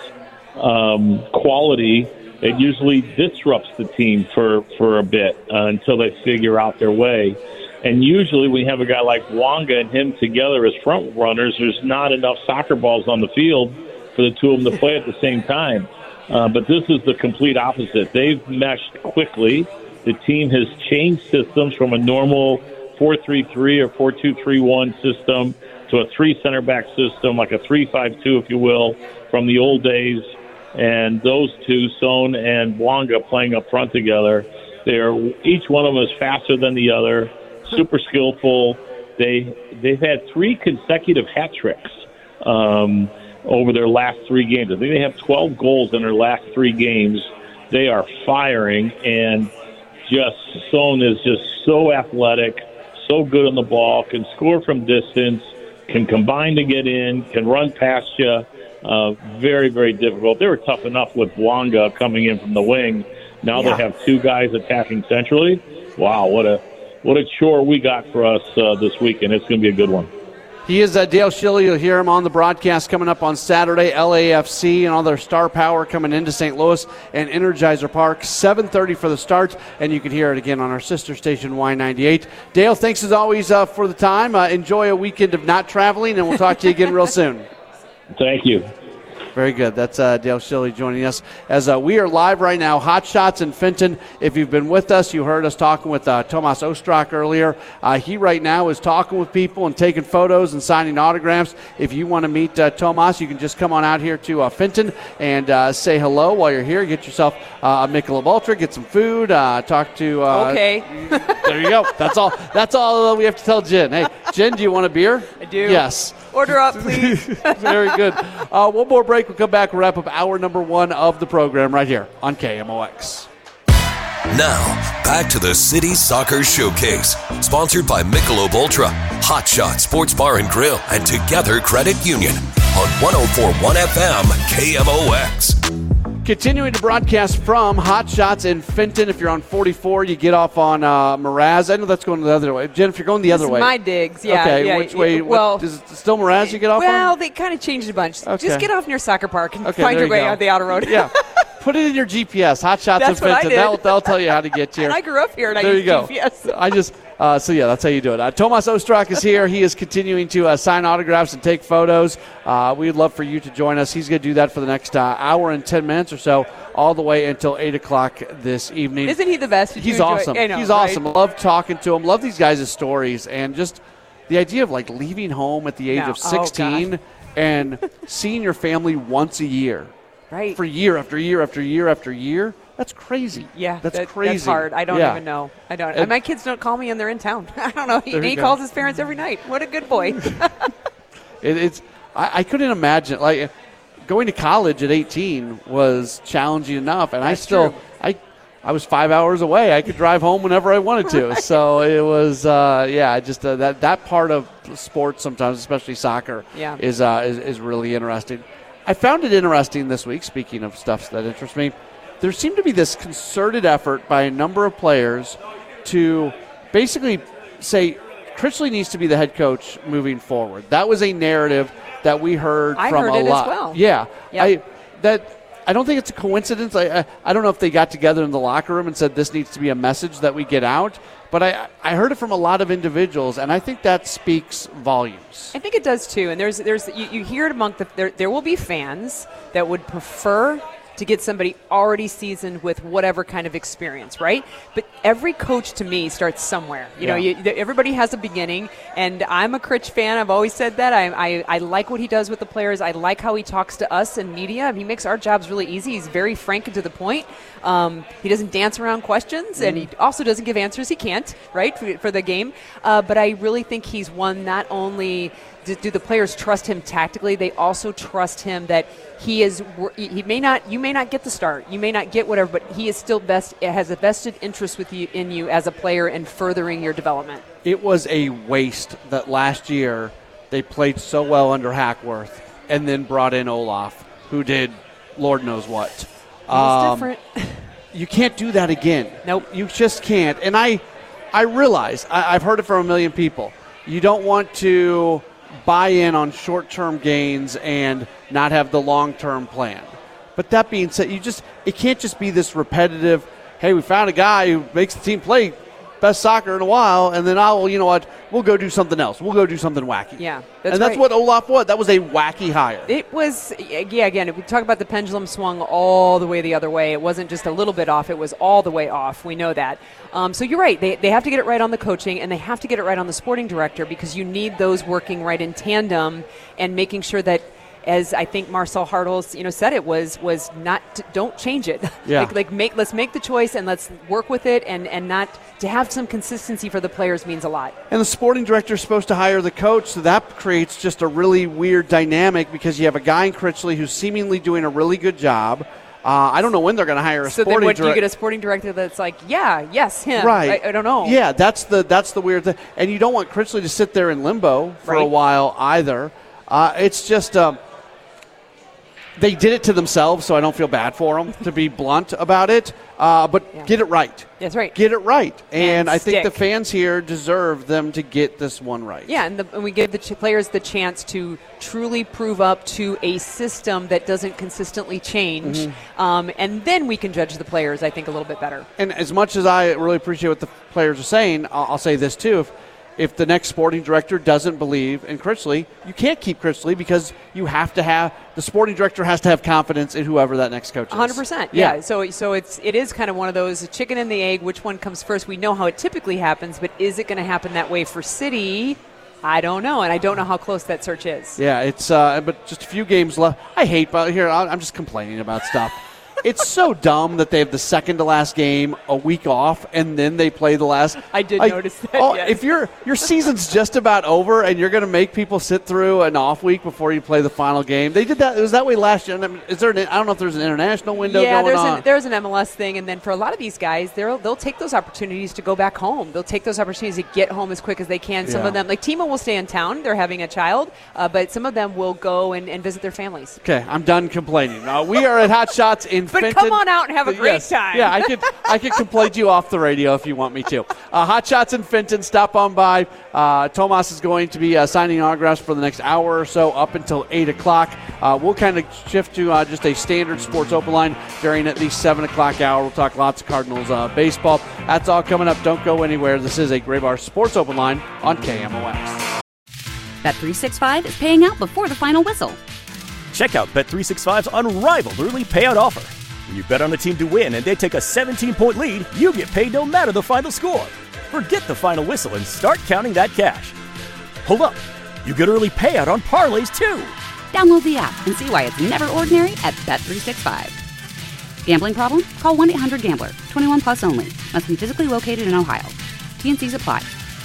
um, quality, it usually disrupts the team for, for a bit uh, until they figure out their way. And usually when you have a guy like Bouanga and him together as front runners, there's not enough soccer balls on the field for the two of them to play at the same time. Uh, but this is the complete opposite. They've meshed quickly. The team has changed systems from a normal four three three or four two three one system to a three center back system, like a three five two, if you will, from the old days. And those two, Son and Bouanga, playing up front together, they're each one of them is faster than the other, super skillful. They they've had three consecutive hat tricks um, over their last three games. I think they have twelve goals in their last three games. They are firing, and just Son is just so athletic, so good on the ball, can score from distance, can combine to get in, can run past you. Uh, very, very difficult. They were tough enough with Bouanga coming in from the wing. Now yeah. They have two guys attacking centrally. Wow, what a what a chore we got for us uh, this weekend. It's going to be a good one. He is uh, Dale Schilly. You'll hear him on the broadcast coming up on Saturday. L A F C and all their star power coming into Saint Louis and Energizer Park. seven thirty for the start, and you can hear it again on our sister station, Y ninety-eight. Dale, thanks as always uh, for the time. Uh, enjoy a weekend of not traveling, and we'll talk to you again real soon. Thank you. Very good. That's uh, Dale Schilly joining us as uh, we are live right now. Hot Shots in Fenton. If you've been with us, you heard us talking with uh, Tomas Ostrak earlier. Uh, he right now is talking with people and taking photos and signing autographs. If you want to meet uh, Tomas, you can just come on out here to uh, Fenton and uh, say hello while you're here. Get yourself uh, a Michelob Ultra, get some food, uh, talk to. Uh, okay. There you go. That's all. That's all we have to tell Jen. Hey, Jen, do you want a beer? I do. Yes. Order up, please. Very good. Uh, one more break. We'll come back and wrap up hour number one of the program right here on K M O X. Now, back to the City Soccer Showcase, sponsored by Michelob Ultra, Hot Shot Sports Bar and Grill, and Together Credit Union on one oh four point one F M K M O X. Continuing to broadcast from Hot Shots in Fenton. If you're on forty-four, you get off on uh, Mraz. I know that's going the other way. Jen, if you're going the this other is way. my digs, yeah. Okay, yeah, which way? Well, what, is it still Mraz you get off well, on? Well, they kind of changed a bunch. Okay. Just get off near Soccer Park and okay, find your you way go. on the outer road. Yeah. Put it in your G P S. Hot Shots That's in Fenton. What I did. That'll, that'll tell you how to get here. And I grew up here, and there I you used go. G P S. I just Uh, so, yeah, that's how you do it. Uh, Tomas Ostrak is here. He is continuing to uh, sign autographs and take photos. Uh, we'd love for you to join us. He's going to do that for the next uh, hour and ten minutes or so, all the way until eight o'clock this evening. Isn't he the best? Did He's you enjoy- awesome. I know, He's right? awesome. Love talking to him. Love these guys' stories. And just the idea of, like, leaving home at the age No. of sixteen Oh, and seeing your family once a year. Right. For year after year after year after year. That's crazy. Yeah, that's that, crazy. That's hard. I don't yeah. even know. I don't. And my kids don't call me, and they're in town. I don't know. He, There you he go. calls his parents every night. What a good boy. It, it's. I, I couldn't imagine like going to college at eighteen was challenging enough, and That's I still true. I I was five hours away. I could drive home whenever I wanted to. Right. So it was uh, yeah, just uh, that that part of sports sometimes, especially soccer, Yeah. is, uh, is is really interesting. I found it interesting this week. Speaking of stuff that interests me, there seemed to be this concerted effort by a number of players to basically say Critchley needs to be the head coach moving forward. That was a narrative that we heard I from heard a it as lot. well. Yeah, Yep. I that I don't think it's a coincidence. I, I I don't know if they got together in the locker room and said this needs to be a message that we get out. But I I heard it from a lot of individuals, and I think that speaks volumes. I think it does too. And there's there's you, you hear it among the there there will be fans that would prefer to get somebody already seasoned with whatever kind of experience, right? But every coach to me starts somewhere. You know, Yeah. you, th- everybody has a beginning, and I'm a Critch fan. I've always said that. I, I I like what he does with the players. I like how he talks to us in media. He makes our jobs really easy. He's very frank and to the point. Um, he doesn't dance around questions, and he also doesn't give answers he can't, right, for, for the game. Uh, but I really think he's one not only do, do the players trust him tactically, they also trust him that he is he may not you may not get the start, you may not get whatever, but he is still best has a vested interest with you in you as a player and furthering your development. It was a waste that last year they played so well under Hackworth and then brought in Olaf, who did Lord knows what. He's different. You can't do that again. Nope. You just can't. And I, I realize, I, I've heard it from a million people. You don't want to buy in on short-term gains and not have the long-term plan. But that being said, you just it can't just be this repetitive, hey, we found a guy who makes the team play best soccer in a while, and then, oh, well, you know what, we'll go do something else. We'll go do something wacky. Yeah, that's and that's right. what Olaf was. That was a wacky hire. It was, yeah, again, if we talk about the pendulum swung all the way the other way, it wasn't just a little bit off, it was all the way off. We know that. Um, so you're right. They, they have to get it right on the coaching, and they have to get it right on the sporting director, because you need those working right in tandem and making sure that, as I think Marcel Hartels, you know, said it was was not to, don't change it. Yeah. like, like make let's make the choice and let's work with it, and, and not to have some consistency for the players means a lot. And the sporting director is supposed to hire the coach, so that creates just a really weird dynamic, because you have a guy in Critchley who's seemingly doing a really good job. Uh, I don't know when they're going to hire a So sporting then, what do you director. get a sporting director that's like, yeah, yes, him, Right. I, I don't know. Yeah, that's the that's the weird thing. And you don't want Critchley to sit there in limbo for a Right. while either. Uh, it's just um, they did it to themselves, so I don't feel bad for them, to be blunt about it. Uh, but Yeah. get it right. That's right. Get it right. And, And I think the stick. fans here deserve them to get this one right. Yeah, and, the, and we give the ch- players the chance to truly prove up to a system that doesn't consistently change, Mhm. um, and then we can judge the players, I think, a little bit better. And as much as I really appreciate what the players are saying, I'll, I'll say this too. If, if the next sporting director doesn't believe in Critchley, you can't keep Critchley, because you have to have the sporting director has to have confidence in whoever that next coach is. one hundred percent. Yeah. So so it's it is kind of one of those chicken and the egg, which one comes first? We know how it typically happens, but is it going to happen that way for City? I don't know, and I don't know how close that search is. Yeah, it's uh, but just a few games left. I hate, but here I'm just complaining about stuff. It's so dumb that they have the second to last game a week off, and then they play the last. I did like, notice that. Oh, yes. if your your season's just about over, and you're going to make people sit through an off week before you play the final game, they did that. It was that way last year. I mean, is there? An, I don't know if there's an international window yeah, going there's on. an, there's an M L S thing, and then for a lot of these guys, they'll they'll take those opportunities to go back home. They'll take those opportunities to get home as quick as they can. Some Yeah. of them, like Timo, will stay in town. They're having a child, uh, but some of them will go and, and visit their families. Okay, I'm done complaining. Uh, we are at Hot Shots in But Fenton. come on out and have a great yes. time. Yeah, I could I could complain to you off the radio if you want me to. Uh, Hot Shots in Fenton, stop on by. Uh, Tomas is going to be uh, signing autographs for the next hour or so up until eight o'clock. Uh, we'll kind of shift to uh, just a standard Sports Open line during at least seven o'clock hour. We'll talk lots of Cardinals uh, baseball. That's all coming up. Don't go anywhere. This is a Graybar Sports Open line on K M O X. Bet three sixty-five is paying out before the final whistle. Check out Bet three sixty-five's unrivaled early payout offer. When you bet on a team to win and they take a seventeen-point lead, you get paid no matter the final score. Forget the final whistle and start counting that cash. Hold up. You get early payout on parlays, too. Download the app and see why it's never ordinary at Bet three sixty-five. Gambling problem? Call one eight hundred gambler. twenty-one plus only. Must be physically located in Ohio. T N Cs apply.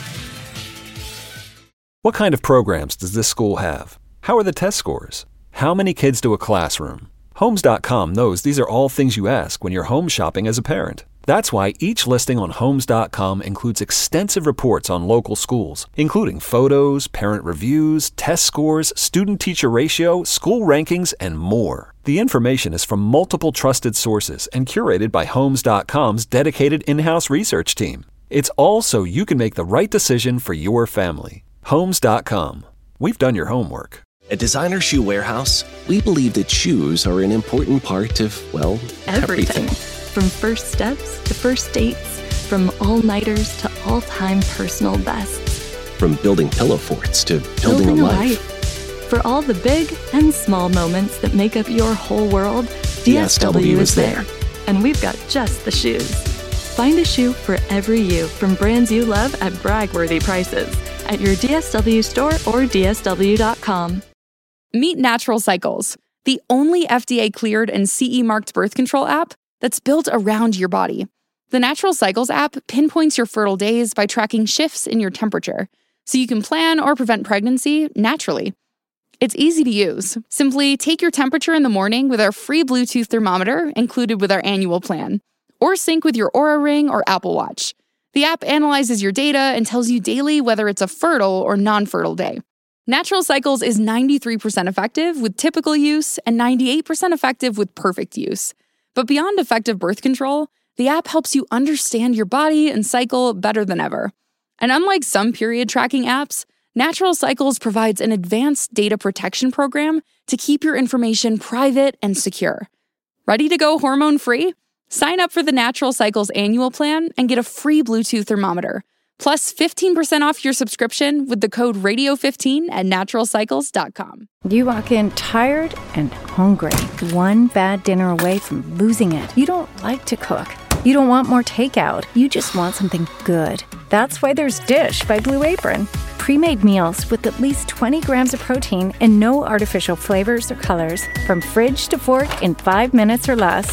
What kind of programs does this school have? How are the test scores? How many kids do a classroom? Homes dot com knows these are all things you ask when you're home shopping as a parent. That's why each listing on Homes dot com includes extensive reports on local schools, including photos, parent reviews, test scores, student-teacher ratio, school rankings, and more. The information is from multiple trusted sources and curated by Homes dot com's dedicated in-house research team. It's all so you can make the right decision for your family. Homes dot com. We've done your homework. At Designer Shoe Warehouse, we believe that shoes are an important part of, well, everything. everything. From first steps to first dates, from all-nighters to all-time personal bests. From building pillow forts to building, building a, a life. life. For all the big and small moments that make up your whole world, D S W is there. And we've got just the shoes. Find a shoe for every you from brands you love at brag-worthy prices at your D S W store or D S W dot com. Meet Natural Cycles, the only F D A-cleared and C E-marked birth control app that's built around your body. The Natural Cycles app pinpoints your fertile days by tracking shifts in your temperature, so you can plan or prevent pregnancy naturally. It's easy to use. Simply take your temperature in the morning with our free Bluetooth thermometer included with our annual plan, or sync with your Oura Ring or Apple Watch. The app analyzes your data and tells you daily whether it's a fertile or non-fertile day. Natural Cycles is ninety-three percent effective with typical use and ninety-eight percent effective with perfect use. But beyond effective birth control, the app helps you understand your body and cycle better than ever. And unlike some period tracking apps, Natural Cycles provides an advanced data protection program to keep your information private and secure. Ready to go hormone-free? Sign up for the Natural Cycles annual plan and get a free Bluetooth thermometer, plus fifteen percent off your subscription with the code radio fifteen at natural cycles dot com. You walk in tired and hungry, one bad dinner away from losing it. You don't like to cook. You don't want more takeout. You just want something good. That's why there's Dish by Blue Apron. Pre-made meals with at least twenty grams of protein and no artificial flavors or colors, from fridge to fork in five minutes or less.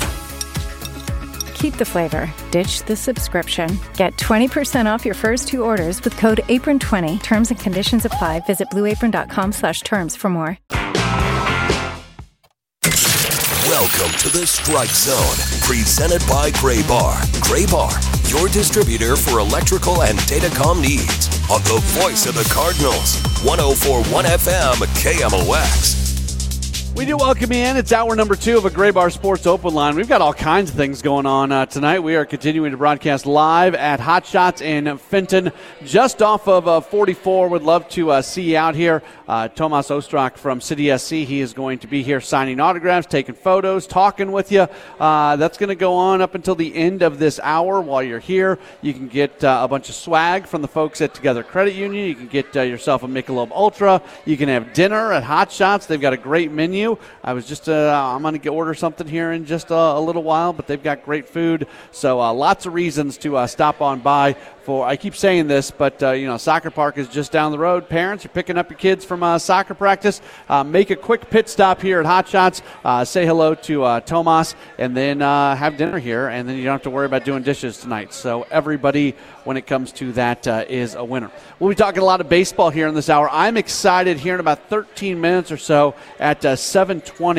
Keep the flavor. Ditch the subscription. Get twenty percent off your first two orders with code apron twenty. Terms and conditions apply. Visit blue apron dot com slash terms for more. Welcome to the Strike Zone, presented by Graybar. Graybar, your distributor for electrical and datacom needs. On the voice of the Cardinals, one oh four point one F M K M O X. We do welcome you in. It's hour number two of a Graybar Sports Open Line. We've got all kinds of things going on uh, tonight. We are continuing to broadcast live at Hot Shots in Fenton, just off of uh, forty-four. Would love to uh, see you out here. Uh, Tomas Ostrak from City S C, he is going to be here signing autographs, taking photos, talking with you. Uh, that's going to go on up until the end of this hour. While you're here, you can get uh, a bunch of swag from the folks at Together Credit Union. You can get uh, yourself a Michelob Ultra. You can have dinner at Hot Shots. They've got a great menu. I was just, uh, I'm going to order something here in just uh, a little while, but they've got great food. So uh, lots of reasons to uh, stop on by. For I keep saying this, but, uh, you know, soccer park is just down the road. Parents, you're picking up your kids from uh, soccer practice. Uh, make a quick pit stop here at Hot Shots. Uh, say hello to uh, Tomas, and then uh, have dinner here, and then you don't have to worry about doing dishes tonight. So everybody, when it comes to that, uh, is a winner. We'll be talking a lot of baseball here in this hour. I'm excited here in about thirteen minutes or so at uh, seven twenty.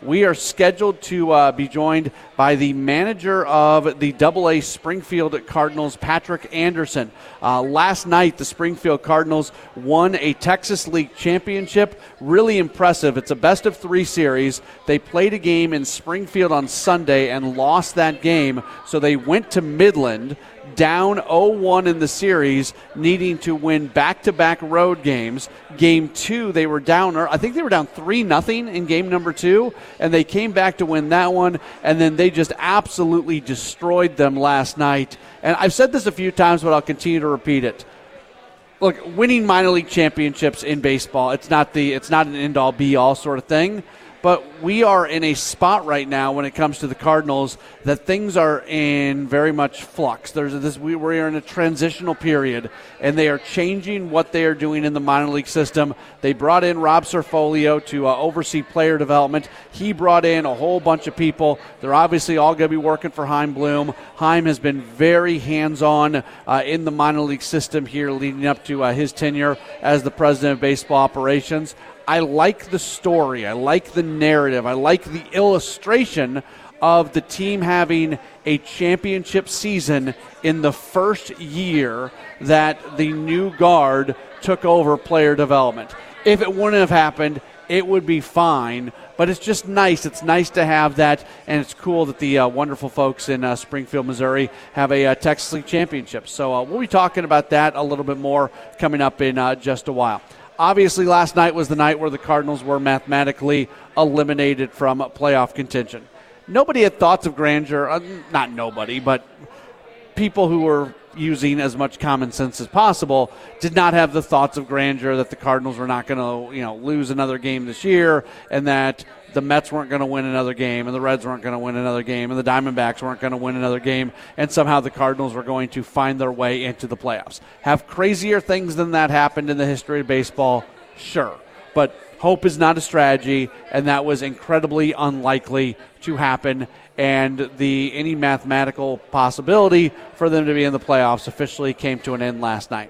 we are scheduled to uh, be joined by the manager of the Double A Springfield Cardinals, Patrick Anderson. Uh, last night, the Springfield Cardinals won a Texas League championship. Really impressive. It's a best of three series. They played a game in Springfield on Sunday and lost that game, so they went to Midland down oh one in the series, needing to win back-to-back road games. Game two, they were down, I think they were down three nothing in game number two, and they came back to win that one, and then they just absolutely destroyed them last night. And I've said this a few times, but I'll continue to repeat it. Look, winning minor league championships in baseball, it's not the it's not an end-all, be-all sort of thing. But we are in a spot right now when it comes to the Cardinals that things are in very much flux. There's this we we're in a transitional period, and they are changing what they are doing in the minor league system. They brought in Rob Cerfolio to uh, oversee player development. He brought in a whole bunch of people. They're obviously all going to be working for Chaim Bloom. Chaim has been very hands-on uh, in the minor league system here leading up to uh, his tenure as the president of baseball operations. I like the story. I like the narrative. I like the illustration of the team having a championship season in the first year that the new guard took over player development. If it wouldn't have happened, it would be fine. But it's just nice. It's nice to have that, and it's cool that the uh, wonderful folks in uh, Springfield, Missouri have a uh, Texas League championship. So uh, we'll be talking about that a little bit more coming up in uh, just a while. Obviously, last night was the night where the Cardinals were mathematically eliminated from playoff contention. Nobody had thoughts of grandeur, uh, not nobody, but people who were using as much common sense as possible did not have the thoughts of grandeur that the Cardinals were not going to, you know, lose another game this year, and that the Mets weren't going to win another game, and the Reds weren't going to win another game, and the Diamondbacks weren't going to win another game, and somehow the Cardinals were going to find their way into the playoffs. Have crazier things than that happened in the history of baseball? Sure. But hope is not a strategy, and that was incredibly unlikely to happen, and the any mathematical possibility for them to be in the playoffs officially came to an end last night.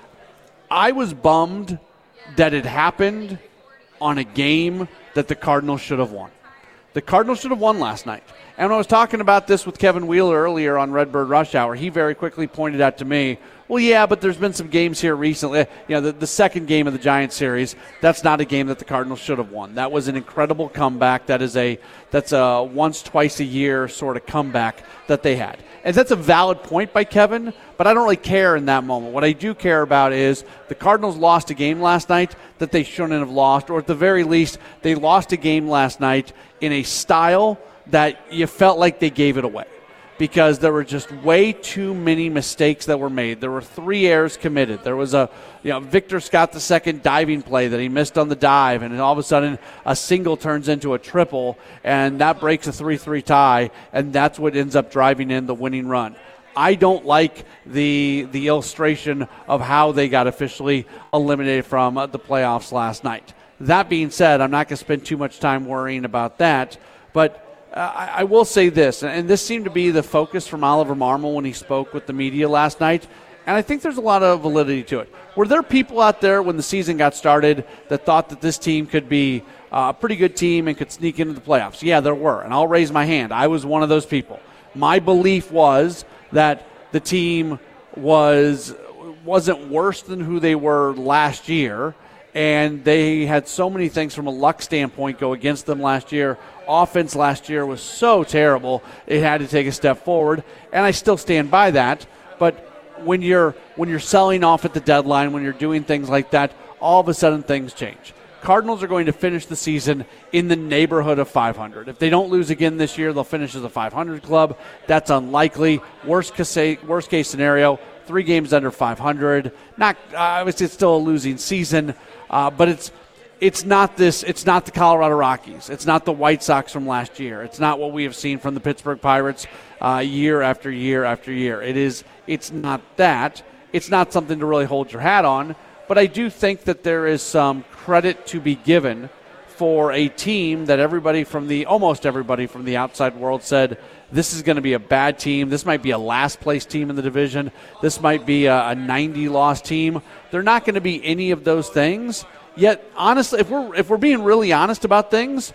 I was bummed that it happened on a game that the Cardinals should have won. The Cardinals should have won last night. And when I was talking about this with Kevin Wheeler earlier on Redbird Rush Hour, he very quickly pointed out to me, well, yeah, but there's been some games here recently. You know, the, the second game of the Giants series, that's not a game that the Cardinals should have won. That was an incredible comeback. That is a that's a once, twice a year sort of comeback that they had. And that's a valid point by Kevin, but I don't really care in that moment. What I do care about is the Cardinals lost a game last night that they shouldn't have lost, or at the very least, they lost a game last night in a style that you felt like they gave it away, because there were just way too many mistakes that were made. There were three errors committed. There was a, you know, Victor Scott the second diving play that he missed on the dive, and all of a sudden a single turns into a triple, and that breaks a three three tie, and that's what ends up driving in the winning run. I don't like the the illustration of how they got officially eliminated from the playoffs last night. That being said, I'm not going to spend too much time worrying about that, but Uh, I, I will say this, and this seemed to be the focus from Oliver Marmol when he spoke with the media last night, and I think there's a lot of validity to it. Were there people out there when the season got started that thought that this team could be uh, a pretty good team and could sneak into the playoffs? Yeah, there were, and I'll raise my hand. I was one of those people. My belief was that the team was, wasn't worse than who they were last year, and they had so many things from a luck standpoint go against them last year. Offense last year was so terrible, it had to take a step forward, and I still stand by that. But when you're when you're selling off at the deadline, when you're doing things like that, all of a sudden things change. Cardinals are going to finish the season in the neighborhood of five hundred. If they don't lose again this year, they'll finish as a five hundred club. That's unlikely. Worst case, worst case scenario, three games under five hundred. Not obviously, it's still a losing season, uh, but it's it's not this. It's not the Colorado Rockies. It's not the White Sox from last year. It's not what we have seen from the Pittsburgh Pirates uh, year after year after year. It is. It's not that. It's not something to really hold your hat on. But I do think that there is some credit to be given for a team that everybody from the almost everybody from the outside world said this is going to be a bad team. This might be a last place team in the division. This might be a, a ninety loss team. They're not going to be any of those things. Yet, honestly, if we're if we're being really honest about things,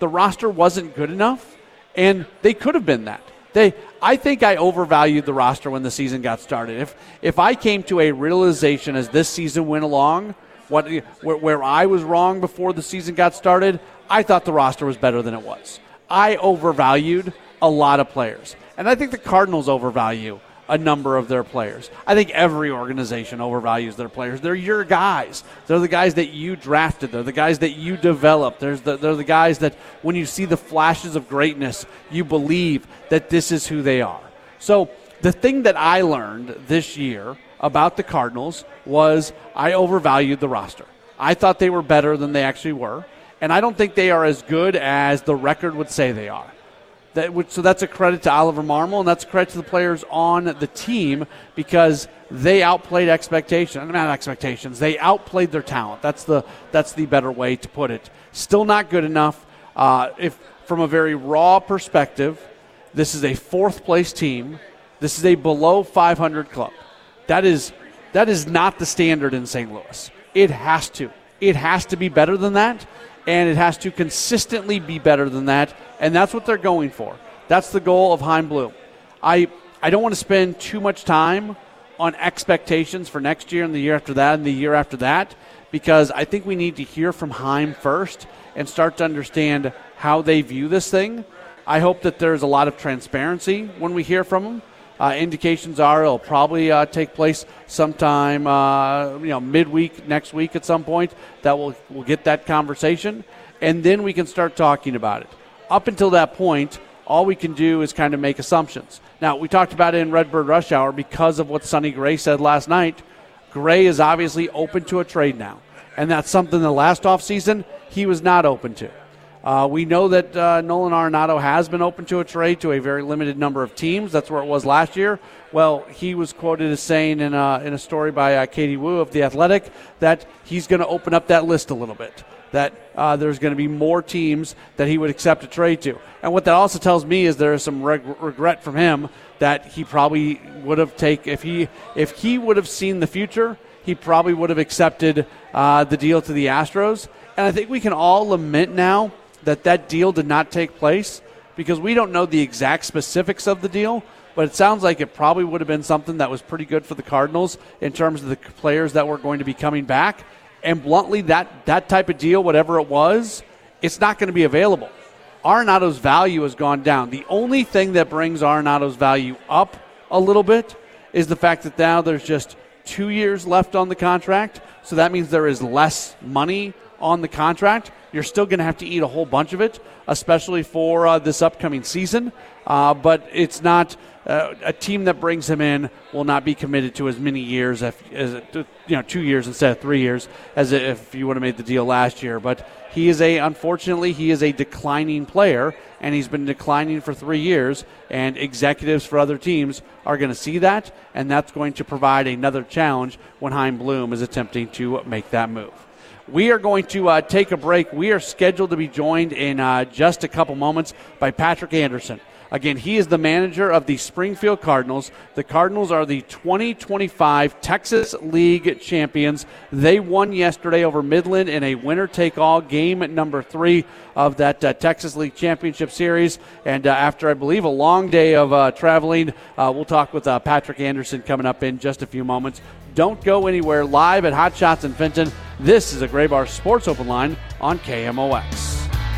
the roster wasn't good enough, and they could have been that. They, I think I overvalued the roster when the season got started. If if I came to a realization as this season went along, what where, where I was wrong before the season got started, I thought the roster was better than it was. I overvalued a lot of players. And I think the Cardinals overvalue a number of their players. I think every organization overvalues their players. They're your guys. They're the guys that you drafted. They're the guys that you developed. There's the, they're the guys that when you see the flashes of greatness, you believe that this is who they are. So the thing that I learned this year about the Cardinals was I overvalued the roster. I thought they were better than they actually were, and I don't think they are as good as the record would say they are. That would, so that's a credit to Oliver Marmol, and that's a credit to the players on the team because they outplayed expectations. Not expectations. They outplayed their talent. That's the that's the better way to put it. Still not good enough. Uh, if from a very raw perspective, this is a fourth place team. This is a below five hundred club. That is that is not the standard in Saint Louis. It has to. It has to be better than that. And it has to consistently be better than that, and that's what they're going for. That's the goal of Chaim Bloom. I I don't want to spend too much time on expectations for next year and the year after that and the year after that because I think we need to hear from Chaim first and start to understand how they view this thing. I hope that there's a lot of transparency when we hear from them. Uh, indications are it'll probably uh, take place sometime, uh, you know, midweek next week at some point. That we'll we'll get that conversation, and then we can start talking about it. Up until that point, all we can do is kind of make assumptions. Now, we talked about it in Redbird Rush Hour because of what Sonny Gray said last night. Gray is obviously open to a trade now, and that's something the last offseason he was not open to. Uh, we know that uh, Nolan Arenado has been open to a trade to a very limited number of teams. That's where it was last year. Well, he was quoted as saying in a, in a story by uh, Katie Wu of The Athletic that he's going to open up that list a little bit, that uh, there's going to be more teams that he would accept a trade to. And what that also tells me is there is some reg- regret from him that he probably would have taken, if he, if he would have seen the future, he probably would have accepted uh, the deal to the Astros. And I think we can all lament now that that deal did not take place because we don't know the exact specifics of the deal, but it sounds like it probably would have been something that was pretty good for the Cardinals in terms of the players that were going to be coming back. And bluntly, that, that type of deal, whatever it was, it's not going to be available. Arenado's value has gone down. The only thing that brings Arenado's value up a little bit is the fact that now there's just two years left on the contract, so that means there is less money on the contract. You're still going to have to eat a whole bunch of it, especially for uh, this upcoming season. Uh, but it's not uh, a team that brings him in will not be committed to as many years, as, as you know, two years instead of three years, as if you would have made the deal last year. But he is a, unfortunately, he is a declining player, and he's been declining for three years. And executives for other teams are going to see that, and that's going to provide another challenge when Chaim Bloom is attempting to make that move. We are going to uh, take a break. We are scheduled to be joined in uh, just a couple moments by Patrick Anderson. Again, he is the manager of the Springfield Cardinals. The Cardinals are the twenty twenty-five Texas League champions. They won yesterday over Midland in a winner-take-all game at number three of that uh, Texas League Championship Series. And uh, after, I believe, a long day of uh, traveling, uh, we'll talk with uh, Patrick Anderson coming up in just a few moments. Don't go anywhere. Live at Hot Shots in Fenton, this is a Graybar Sports Open Line on K M O X.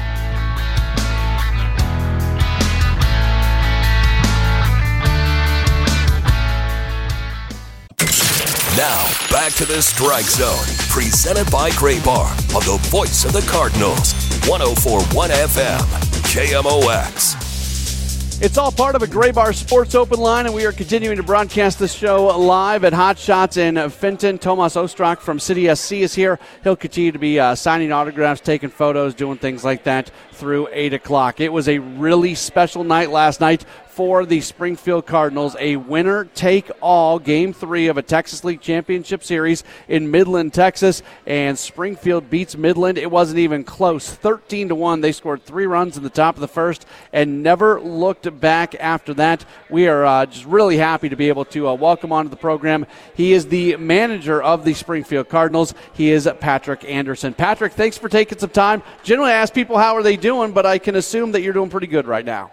Now, back to the Strike Zone, presented by Graybar on the voice of the Cardinals, one oh four point one F M, K M O X. It's all part of a Graybar Sports Open Line, and we are continuing to broadcast this show live at Hot Shots in Fenton. Tomas Ostrak from City S C is here. He'll continue to be uh, signing autographs, taking photos, doing things like that through eight o'clock. It was a really special night last night for the Springfield Cardinals, a winner-take-all Game three of a Texas League Championship Series in Midland, Texas, and Springfield beats Midland. It wasn't even close, thirteen to one. They scored three runs in the top of the first and never looked back after that. We are uh, just really happy to be able to uh, welcome onto the program. He is the manager of the Springfield Cardinals. He is Patrick Anderson. Patrick, thanks for taking some time. Generally, I ask people how are they doing. doing, but I can assume that you're doing pretty good right now.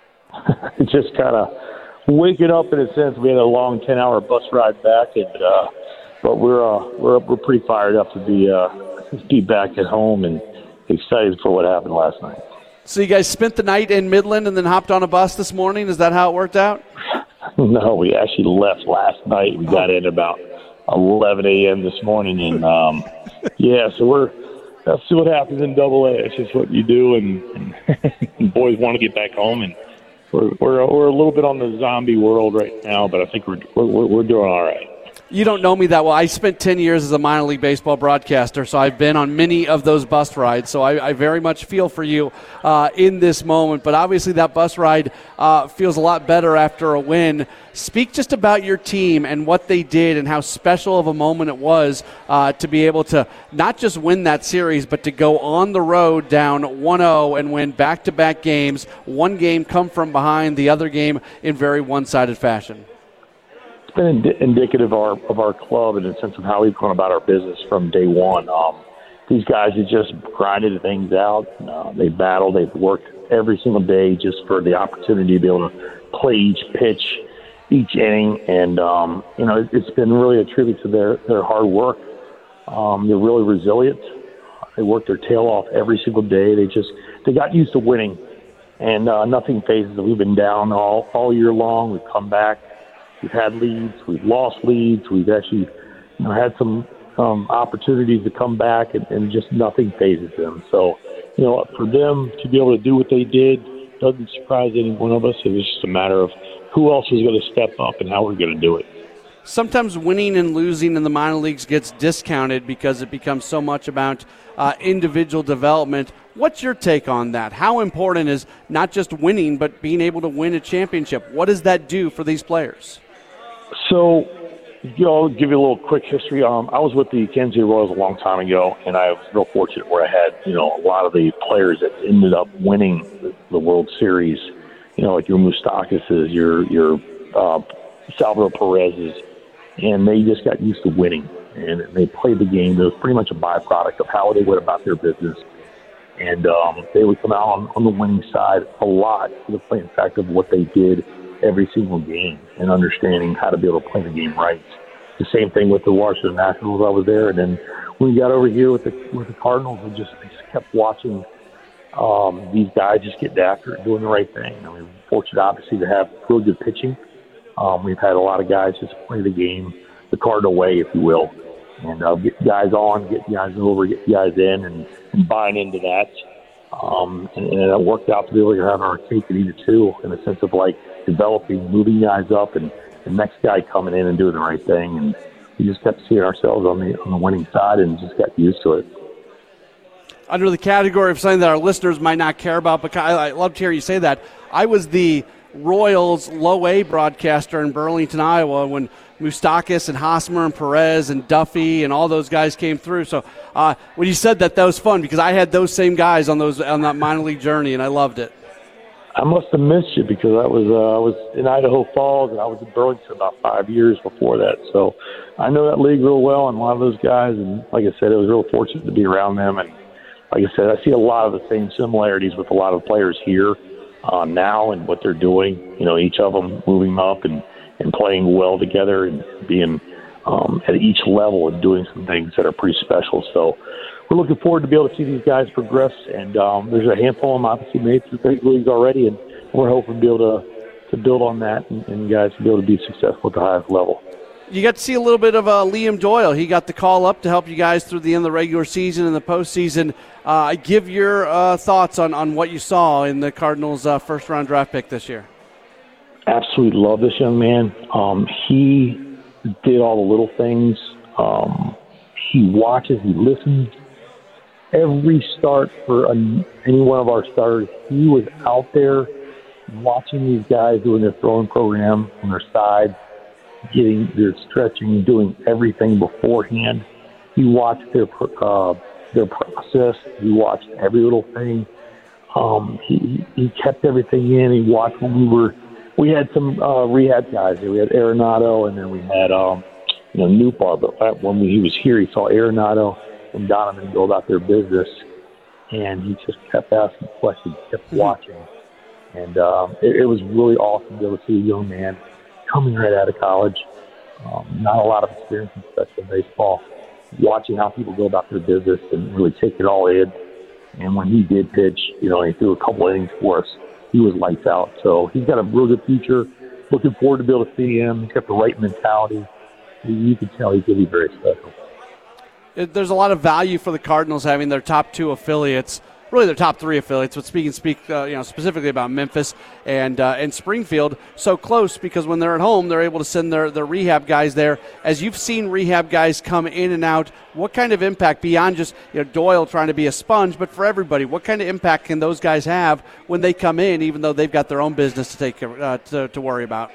Just kind of waking up in a sense. We had a long ten-hour bus ride back, and uh, but we're uh, we're we're pretty fired up to be uh, be back at home and excited for what happened last night. So you guys spent the night in Midland and then hopped on a bus this morning? Is that how it worked out? No, we actually left last night. We got in about eleven a.m. this morning, and um, yeah, so we're that's what happens in Double A. It's just what you do, and, and boys want to get back home, and we're we're we're a little bit on the zombie world right now, but I think we're we're we're doing all right. You don't know me that well. I spent ten years as a minor league baseball broadcaster, so I've been on many of those bus rides, so I, I very much feel for you uh, in this moment. But obviously that bus ride uh, feels a lot better after a win. Speak just about your team and what they did and how special of a moment it was uh, to be able to not just win that series, but to go on the road down one oh and win back-to-back games, one game come from behind, the other game in very one-sided fashion. Been ind- indicative of our, of our club in the sense of how we've gone about our business from day one. Um, these guys have just grinded things out. Uh, they battled. They've worked every single day just for the opportunity to be able to play each pitch, each inning. And, um, you know, it, it's been really a tribute to their, their hard work. Um, they're really resilient. They work their tail off every single day. They just they got used to winning. And uh, nothing phases them. We've been down all, all year long. We've come back. We've had leads, we've lost leads, we've actually you know, had some um, opportunities to come back, and, and just nothing phases them. So, you know, for them to be able to do what they did doesn't surprise any one of us. It was just a matter of who else was going to step up and how we're going to do it. Sometimes winning and losing in the minor leagues gets discounted because it becomes so much about uh, individual development. What's your take on that? How important is not just winning, but being able to win a championship? What does that do for these players? So, you know, I'll give you a little quick history. Um, I was with the Kansas City Royals a long time ago, and I was real fortunate where I had, you know, a lot of the players that ended up winning the, the World Series, you know, like your Moustakas, your, your uh, Salvador Perez's, and they just got used to winning, and they played the game. It was pretty much a byproduct of how they went about their business. And um, they would come out on, on the winning side a lot to the plain fact of what they did every single game and understanding how to be able to play the game right. The same thing with the Washington Nationals. I was there, and then when we got over here with the with the Cardinals, we just, we just kept watching um, these guys just getting after it, doing the right thing. I mean, we're fortunate, obviously, to have really good pitching. Um, we've had a lot of guys just play the game the Cardinal way, if you will, and uh, get guys on, get guys over, get guys in, and, and buying into that. Um, and, and it worked out to be able to have our cake and eat it too, in the sense of like developing, moving guys up, and the next guy coming in and doing the right thing. And we just kept seeing ourselves on the on the winning side and just got used to it. Under the category of something that our listeners might not care about, but I love to hear you say that. I was the Royals low A broadcaster in Burlington, Iowa, when Moustakas and Hosmer and Perez and Duffy and all those guys came through. So uh, when you said that, that was fun because I had those same guys on those on that minor league journey, and I loved it. I must have missed you because I was uh, I was in Idaho Falls and I was in Burlington about five years before that. So I know that league real well and a lot of those guys. And like I said, it was real fortunate to be around them. And like I said, I see a lot of the same similarities with a lot of players here uh, now and what they're doing. You know, each of them moving up and, and playing well together and being um, at each level and doing some things that are pretty special. So we're looking forward to be able to see these guys progress, and um, there's a handful of them obviously made through the big leagues already, and we're hoping to be able to, to build on that and, and guys to be able to be successful at the highest level. You got to see a little bit of uh, Liam Doyle. He got the call up to help you guys through the end of the regular season and the postseason. Uh, give your uh, thoughts on, on what you saw in the Cardinals' uh, first-round draft pick this year. Absolutely love this young man. Um, he did all the little things. Um, he watches, he listens. Every start for any one of our starters, he was out there watching these guys doing their throwing program on their side, getting their stretching, doing everything beforehand. He watched their uh, their process. He watched every little thing. Um, he he kept everything in. He watched when we were. We had some uh, rehab guys here. We had Arenado, and then we had um, you know Newbar. But when he was here, he saw Arenado and Donovan go about their business. and he just kept asking questions, kept watching. And um, it, it was really awesome to be able to see a young man coming right out of college, um, not a lot of experience in professional baseball, watching how people go about their business and really take it all in. And when he did pitch, you know, he threw a couple innings for us. He was lights out. So he's got a real good future. Looking forward to be able to see him. He's got the right mentality. You can tell he's going to be very special. There's a lot of value for the Cardinals having their top two affiliates, really their top three affiliates, but speaking speak uh, you know specifically about Memphis and uh, and Springfield, so close because when they're at home, they're able to send their, their rehab guys there. As you've seen rehab guys come in and out, what kind of impact beyond just you know Doyle trying to be a sponge, but for everybody, what kind of impact can those guys have when they come in, even though they've got their own business to take uh, to, to worry about?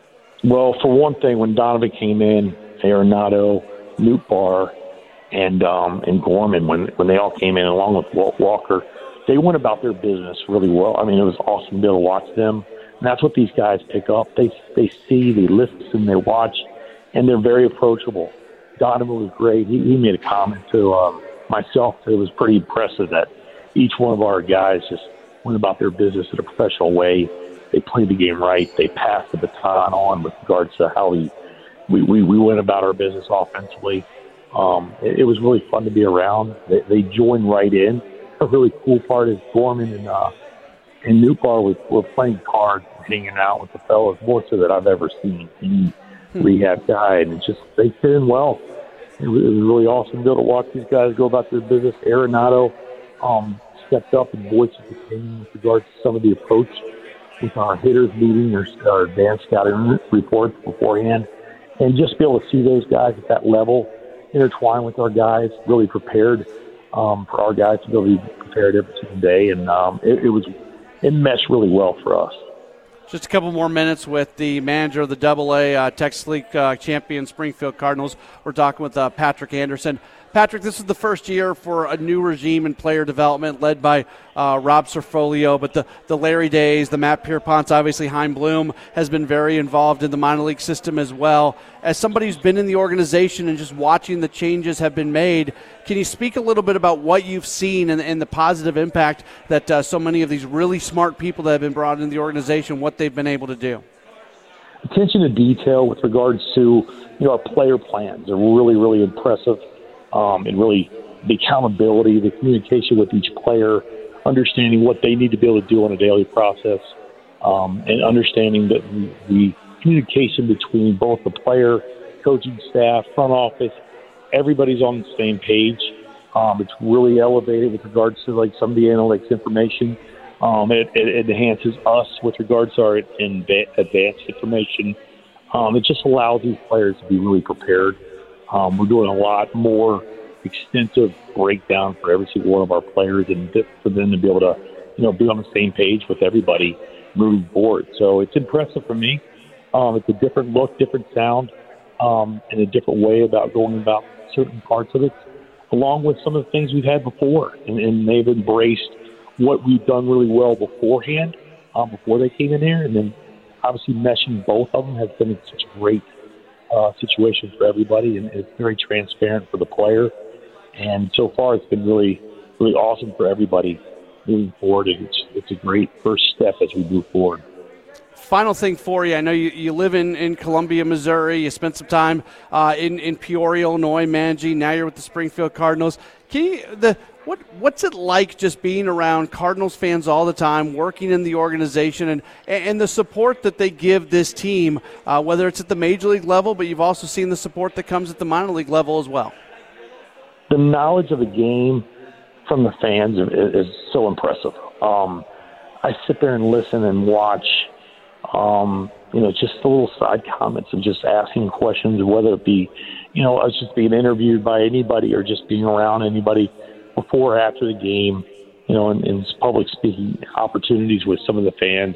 Well, for one thing, when Donovan came in, Arenado, Newt Barr, and um, and Gorman, when, when they all came in along with Walt Walker, they went about their business really well. I mean, it was awesome to be able to watch them. And that's what these guys pick up. They they see, they listen, they watch, and they're very approachable. Donovan was great. He, he made a comment to um, myself that it was pretty impressive that each one of our guys just went about their business in a professional way. They played the game right. They passed the baton on with regards to how we we, we, we went about our business offensively. Um, it, it was really fun to be around. They, they joined right in. A really cool part is Gorman and uh, and Newt Barr were, were playing cards, hanging out with the fellas, more so than I've ever seen any hmm. rehab guy, and it just they fit in well. It was, it was really awesome to be able to watch these guys go about their business. Arenado um, stepped up and voiced his opinion with regards to some of the approach with our hitters meeting or our advanced scouting reports beforehand, and just be able to see those guys at that level intertwine with our guys, really prepared um, for our guys to be able to be prepared every single day, and um, it, it was it meshed really well for us. Just a couple more minutes with the manager of the Double A uh, Texas League uh, champion Springfield Cardinals. We're talking with uh, Patrick Anderson. Patrick, this is the first year for a new regime in player development led by uh, Rob Cerfolio, but the, the Larry Days, the Matt Pierponts, obviously Hein Bloom has been very involved in the minor league system as well. As somebody who's been in the organization and just watching the changes have been made, can you speak a little bit about what you've seen and, and the positive impact that uh, so many of these really smart people that have been brought into the organization, what they've been able to do? Attention to detail with regards to you know our player plans are really, really impressive. Um, and really the accountability, the communication with each player, understanding what they need to be able to do on a daily process, um, and understanding that the communication between both the player, coaching staff, front office, everybody's on the same page. Um, it's really elevated with regards to like some of the analytics information. Um, it, it, it enhances us with regards to our in, advanced information. Um, it just allows these players to be really prepared. Um, we're doing a lot more extensive breakdown for every single one of our players, and for them to be able to, you know, be on the same page with everybody moving forward. So it's impressive for me. Um, it's a different look, different sound, um, and a different way about going about certain parts of it, along with some of the things we've had before, and, and they've embraced what we've done really well beforehand, um, before they came in here, and then obviously meshing both of them has been such a great Uh, situation for everybody, and it's very transparent for the player. And so far, it's been really, really awesome for everybody moving forward. And it's it's a great first step as we move forward. Final thing for you, I know you, you live in, in Columbia, Missouri. You spent some time uh, in in Peoria, Illinois, managing. Now you're with the Springfield Cardinals. Can you, the what what's it like just being around Cardinals fans all the time, working in the organization, and and the support that they give this team, uh, whether it's at the major league level, but you've also seen the support that comes at the minor league level as well? The knowledge of the game from the fans is, is so impressive. Um, I sit there and listen and watch, um, you know, just the little side comments and just asking questions, whether it be, you know, us just being interviewed by anybody or just being around anybody before or after the game, you know, and, and public speaking opportunities with some of the fans.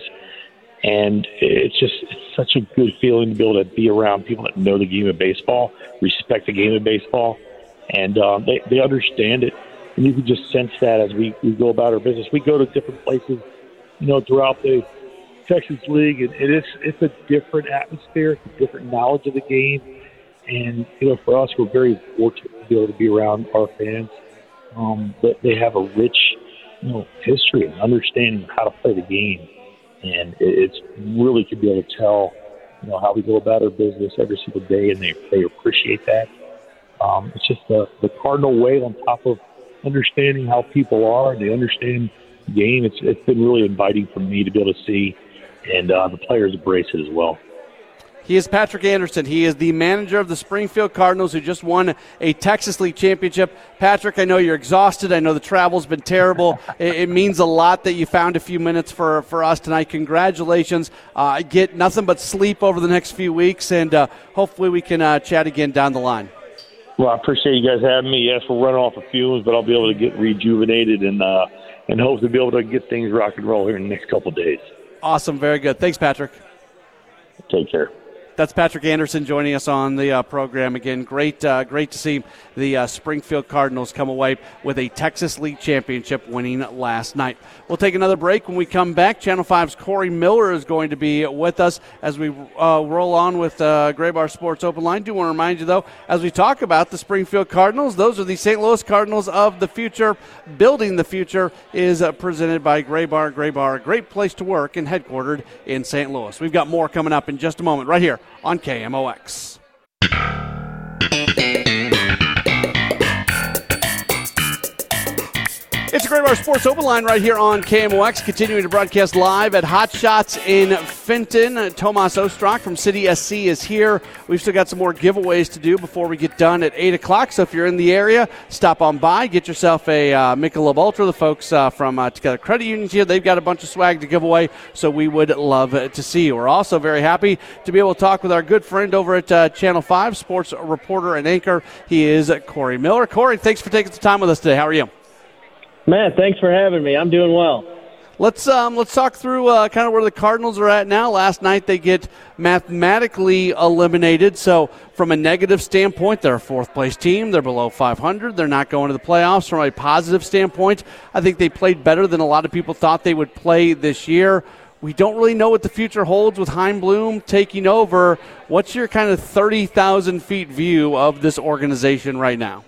And it's just it's such a good feeling to be able to be around people that know the game of baseball, respect the game of baseball, and um, they, they understand it. And you can just sense that as we, we go about our business. We go to different places, you know, throughout the Texas League, and it is, it's a different atmosphere, it's a different knowledge of the game. And, you know, for us, we're very fortunate to be able to be around our fans. Um, but they have a rich you know, history and understanding how to play the game. And it, it's really to be able to tell, you know, how we go about our business every single day, and they, they appreciate that. Um, it's just the, the Cardinal way on top of understanding how people are, and they understand the game. It's It's been really inviting for me to be able to see, and uh, the players embrace it as well. He is Patrick Anderson. He is the manager of the Springfield Cardinals, who just won a Texas League championship. Patrick, I know you're exhausted. I know the travel's been terrible. it, it means a lot that you found a few minutes for, for us tonight. Congratulations. Uh, get nothing but sleep over the next few weeks, and uh, hopefully we can uh, chat again down the line. Well, I appreciate you guys having me. Yes, we're running off of fumes, but I'll be able to get rejuvenated and uh, and hope to be able to get things rock and roll here in the next couple of days. Awesome. Very good. Thanks, Patrick. Take care. That's Patrick Anderson joining us on the uh, program again. Great, uh, great to see the uh, Springfield Cardinals come away with a Texas League championship, winning last night. We'll take another break. When we come back, Channel five's Corey Miller is going to be with us as we uh, roll on with uh, Graybar Sports Open Line. Do want to remind you, though, as we talk about the Springfield Cardinals, those are the Saint Louis Cardinals of the future. Building the Future is uh, presented by Graybar. Graybar, a great place to work and headquartered in Saint Louis. We've got more coming up in just a moment right here on K M O X. It's a Graybar Sports Open Line right here on K M O X, continuing to broadcast live at Hot Shots in Fenton. Tomas Ostrak from City S C is here. We've still got some more giveaways to do before we get done at eight o'clock, so if you're in the area, stop on by, get yourself a uh, Michelob Ultra. The folks uh, from uh, Together Credit Unions here, they've got a bunch of swag to give away, so we would love to see you. We're also very happy to be able to talk with our good friend over at uh, Channel five, sports reporter and anchor. He is Corey Miller. Corey, thanks for taking some time with us today. How are you? Man, thanks for having me. I'm doing well. Let's um, let's talk through uh, kind of where the Cardinals are at now. Last night they get mathematically eliminated. So from a negative standpoint, they're a fourth-place team. They're below five hundred. They're not going to the playoffs. From a positive standpoint, I think they played better than a lot of people thought they would play this year. We don't really know what the future holds with Chaim Bloom taking over. What's your kind of thirty thousand feet view of this organization right now?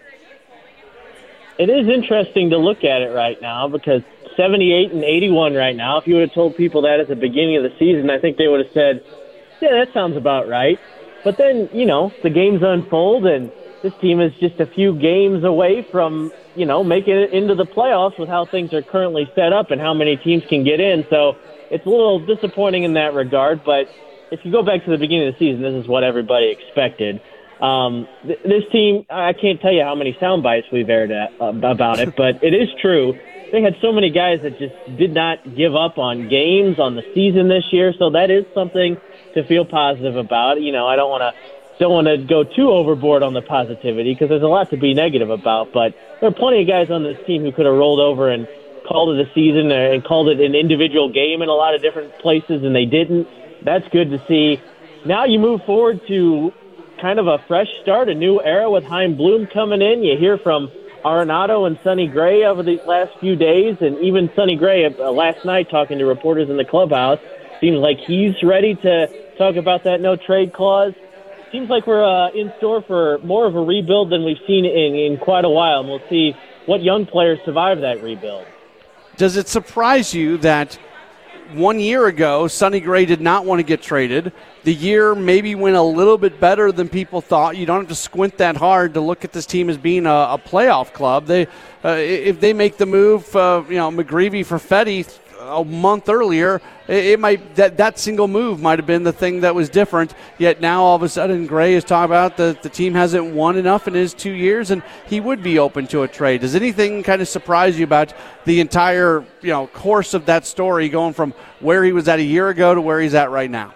It is interesting to look at it right now because seventy-eight and eighty-one right now, if you would have told people that at the beginning of the season, I think they would have said, yeah, that sounds about right. But then, you know, the games unfold, and this team is just a few games away from, you know, making it into the playoffs with how things are currently set up and how many teams can get in. So it's a little disappointing in that regard. But if you go back to the beginning of the season, this is what everybody expected. Um, th- this team, I can't tell you how many sound bites we've aired at, uh, about it, but it is true. They had so many guys that just did not give up on games, on the season this year, so that is something to feel positive about. You know, I don't want to don't want to go too overboard on the positivity because there's a lot to be negative about, but there are plenty of guys on this team who could have rolled over and called it a season and called it an individual game in a lot of different places, and they didn't. That's good to see. Now you move forward to kind of a fresh start, a new era with Chaim Bloom coming in. You hear from Arenado and Sonny Gray over the last few days, and even Sonny Gray uh, last night talking to reporters in the clubhouse. Seems like he's ready to talk about that no-trade clause. Seems like we're uh, in store for more of a rebuild than we've seen in, in quite a while, and we'll see what young players survive that rebuild. Does it surprise you that one year ago, Sonny Gray did not want to get traded? The year maybe went a little bit better than people thought. You don't have to squint that hard to look at this team as being a, a playoff club. They, uh, if they make the move, uh, you know, McGreevy for Fetty a month earlier, it, it might that, that single move might have been the thing that was different. Yet now all of a sudden Gray is talking about that the team hasn't won enough in his two years, and he would be open to a trade. Does anything kind of surprise you about the entire, you know, course of that story, going from where he was at a year ago to where he's at right now?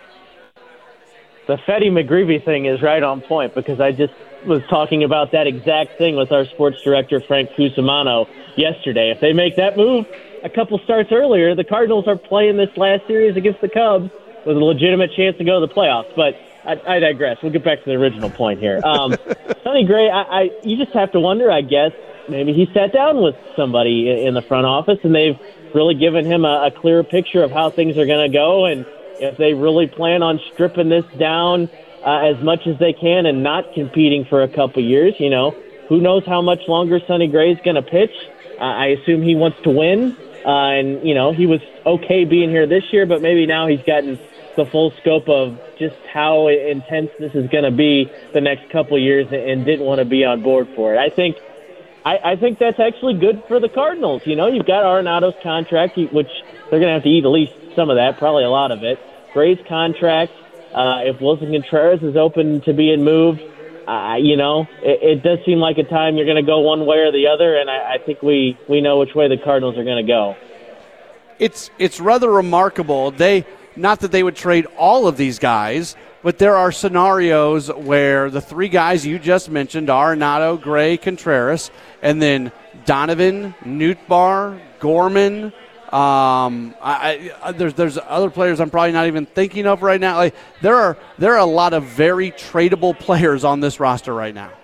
The Fetty McGreevy thing is right on point because I just was talking about that exact thing with our sports director, Frank Cusimano, yesterday. If they make that move a couple starts earlier, the Cardinals are playing this last series against the Cubs with a legitimate chance to go to the playoffs. But I, I digress. We'll get back to the original point here. Um, Sonny Gray, I, I, you just have to wonder, I guess, maybe he sat down with somebody in the front office and they've really given him a, a clearer picture of how things are going to go, and if they really plan on stripping this down uh, as much as they can and not competing for a couple years, you know, Who knows how much longer Sonny Gray's going to pitch? Uh, I assume he wants to win. Uh, and, you know, he was okay being here this year, but maybe now he's gotten the full scope of just how intense this is going to be the next couple of years and didn't want to be on board for it. I think I, I think that's actually good for the Cardinals. You know, you've got Arenado's contract, which they're going to have to eat at least some of that, probably a lot of it. Gray's contract, uh, if Wilson Contreras is open to being moved, uh, you know, it, it does seem like a time you're going to go one way or the other, and I, I think we, we know which way the Cardinals are going to go. It's it's rather remarkable. They not that they would trade all of these guys, but there are scenarios where the three guys you just mentioned, Arenado, Gray, Contreras, and then Donovan, Nootbaar, Gorman. Um, I, I, there's there's other players I'm probably not even thinking of right now. Like there are there are a lot of very tradable players on this roster right now.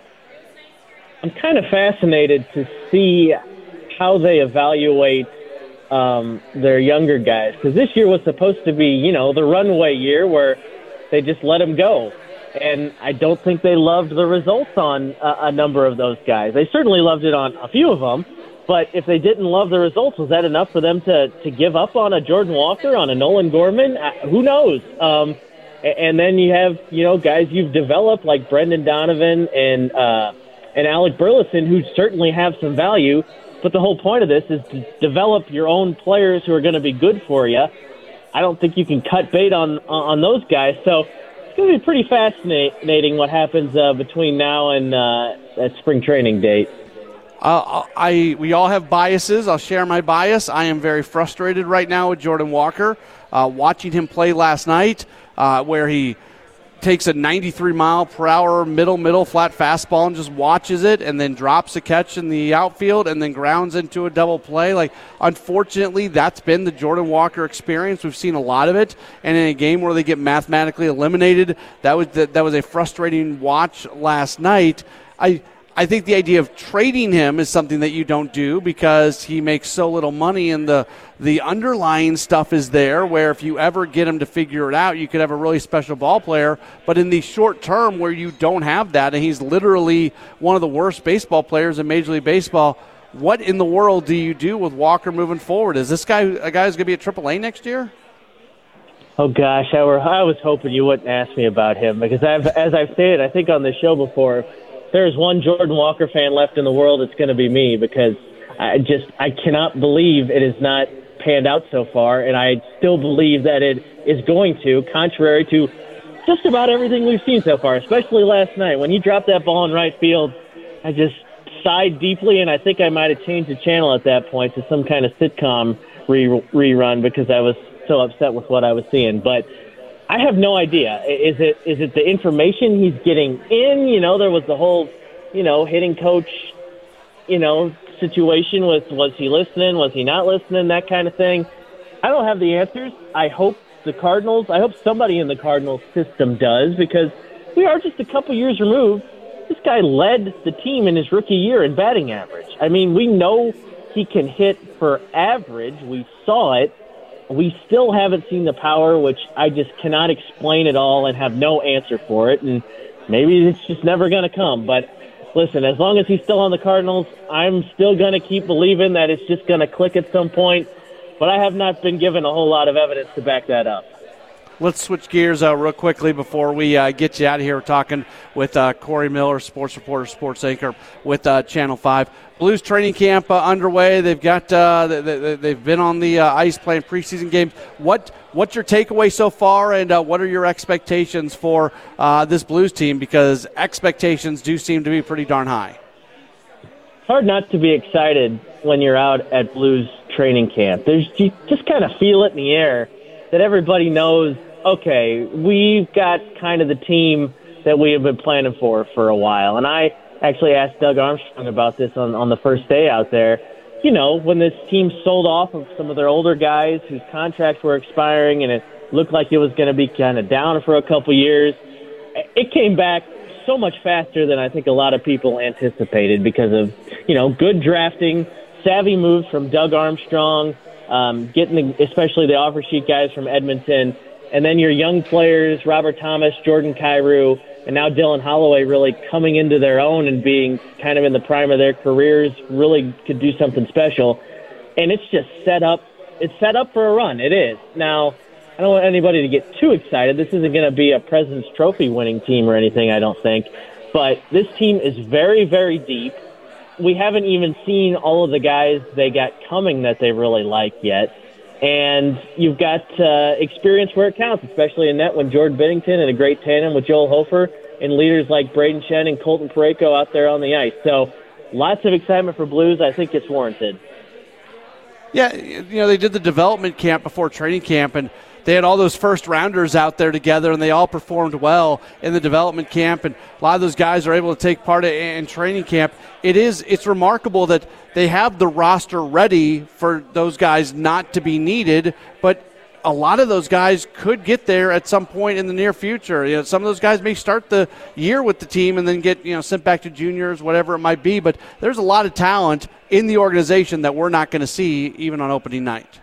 I'm kind of fascinated to see how they evaluate um, their younger guys, because this year was supposed to be, you know, the runway year where they just let them go. And I don't think they loved the results on a, a number of those guys. They certainly loved it on a few of them, but if they didn't love the results, was that enough for them to, to give up on a Jordan Walker, on a Nolan Gorman? Uh, who knows? Um, and then you have, you know, guys you've developed like Brendan Donovan and uh, and Alec Burleson, who certainly have some value. But the whole point of this is to develop your own players who are going to be good for you. I don't think you can cut bait on on those guys. So it's going to be pretty fascinating what happens uh, between now and uh, that spring training date. Uh, I we all have biases. I'll share my bias. I am very frustrated right now with Jordan Walker. Uh, watching him play last night, uh, where he takes a ninety-three mile per hour middle middle flat fastball and just watches it, and then drops a catch in the outfield, and then grounds into a double play. Like, unfortunately, that's been the Jordan Walker experience. We've seen a lot of it, and in a game where they get mathematically eliminated, that was the, that was a frustrating watch last night. I. I think the idea of trading him is something that you don't do because he makes so little money, and the the underlying stuff is there where if you ever get him to figure it out, you could have a really special ball player. But in the short term where you don't have that, and he's literally one of the worst baseball players in Major League Baseball, what in the world do you do with Walker moving forward? Is this guy a guy who's going to be at triple A next year? Oh, gosh, I, were, I was hoping you wouldn't ask me about him because, I've, as I've stated, I think on this show before, there's one Jordan Walker fan left in the world, it's going to be me, because I just I cannot believe it has not panned out so far, and I still believe that it is going to, contrary to just about everything we've seen so far, especially last night. When he dropped that ball in right field, I just sighed deeply, and I think I might have changed the channel at that point to some kind of sitcom re- rerun because I was so upset with what I was seeing. But I have no idea. Is it is it the information he's getting in? You know, there was the whole, you know, hitting coach, you know, situation with was he listening, was he not listening, that kind of thing. I don't have the answers. I hope the Cardinals, I hope somebody in the Cardinals system does, because we are just a couple years removed. This guy led the team in his rookie year in batting average. I mean, we know he can hit for average. We saw it. We still haven't seen the power, which I just cannot explain at all and have no answer for it. And maybe it's just never going to come. But listen, as long as he's still on the Cardinals, I'm still going to keep believing that it's just going to click at some point. But I have not been given a whole lot of evidence to back that up. Let's switch gears uh, real quickly before we uh, get you out of here. We're talking with uh, Corey Miller, sports reporter, sports anchor with uh, Channel five. Blues training camp uh, underway. They've got uh, they, they, they've been on the uh, ice playing preseason games. What what's your takeaway so far, and uh, what are your expectations for uh, this Blues team? Because expectations do seem to be pretty darn high. It's hard not to be excited when you're out at Blues training camp. There's you just kind of feel it in the air that everybody knows. Okay, we've got kind of the team that we have been planning for for a while. And I actually asked Doug Armstrong about this on, on the first day out there. You know, when this team sold off of some of their older guys whose contracts were expiring and it looked like it was going to be kind of down for a couple years, it came back so much faster than I think a lot of people anticipated because of, you know, good drafting, savvy moves from Doug Armstrong, um, getting the, especially the offer sheet guys from Edmonton. And then your young players, Robert Thomas, Jordan Kyrou, and now Dylan Holloway really coming into their own and being kind of in the prime of their careers, really could do something special. And it's just set up. It's set up for a run. It is. Now, I don't want anybody to get too excited. This isn't going to be a President's Trophy winning team or anything, I don't think. But this team is very, very deep. We haven't even seen all of the guys they got coming that they really like yet. And you've got uh, experience where it counts, especially in net when Jordan Binnington and a great tandem with Joel Hofer and leaders like Braden Shen and Colton Parayko out there on the ice. So lots of excitement for Blues. I think it's warranted. Yeah, you know, they did the development camp before training camp, and they had all those first-rounders out there together, and they all performed well in the development camp, and a lot of those guys are able to take part in training camp. It is, it's remarkable that they have the roster ready for those guys not to be needed, but a lot of those guys could get there at some point in the near future. You know, some of those guys may start the year with the team and then get, you know, sent back to juniors, whatever it might be, but there's a lot of talent in the organization that we're not going to see even on opening night.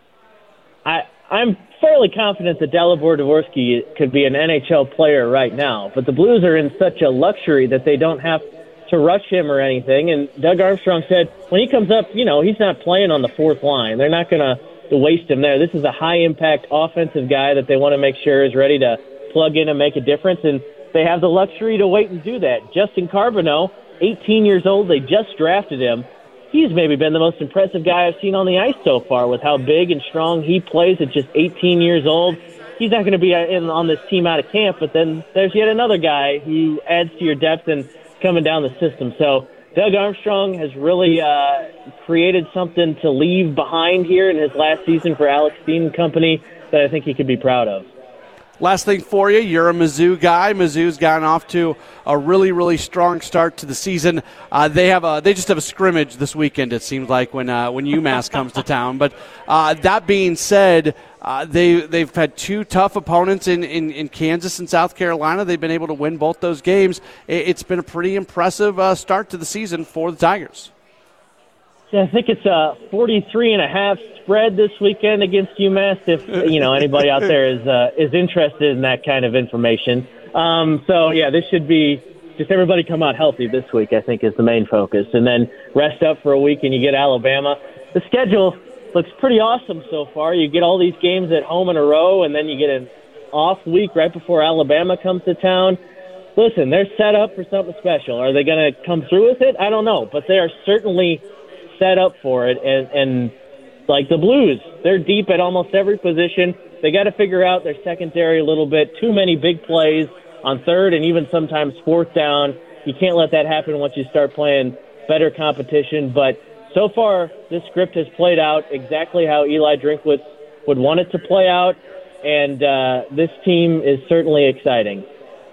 I, I'm fairly confident that Dalibor Dvorsky could be an N H L player right now, but the Blues are in such a luxury that they don't have to rush him or anything. And Doug Armstrong said when he comes up, you know, he's not playing on the fourth line. They're not going to to waste him there. This is a high-impact offensive guy that they want to make sure is ready to plug in and make a difference, and they have the luxury to wait and do that. Justin Carbonneau, eighteen years old, they just drafted him. He's maybe been the most impressive guy I've seen on the ice so far with how big and strong he plays at just eighteen years old. He's not going to be in on this team out of camp, but then there's yet another guy who adds to your depth and coming down the system. So Doug Armstrong has really uh, created something to leave behind here in his last season for Alex Steen and company that I think he could be proud of. Last thing for you, you're a Mizzou guy. Mizzou's gotten off to a really, really strong start to the season. Uh, they have a, they just have a scrimmage this weekend, it seems like, when uh, when UMass comes to town. But uh, that being said, uh, they, they've had two tough opponents in, in, in Kansas and South Carolina. They've been able to win both those games. It, it's been a pretty impressive uh, start to the season for the Tigers. Yeah, I think it's a forty-three and a half spread this weekend against UMass. If you know anybody out there is uh, is interested in that kind of information, um, so yeah, this should be just everybody come out healthy this week. I think is the main focus, and then rest up for a week, and you get Alabama. The schedule looks pretty awesome so far. You get all these games at home in a row, and then you get an off week right before Alabama comes to town. Listen, they're set up for something special. Are they going to come through with it? I don't know, but they are certainly set up for it, and, and like the Blues, they're deep at almost every position. They got to figure out their secondary a little bit. Too many big plays on third and even sometimes fourth down. You can't let that happen once you start playing better competition. But so far, this script has played out exactly how Eli Drinkwitz would want it to play out, and uh, this team is certainly exciting.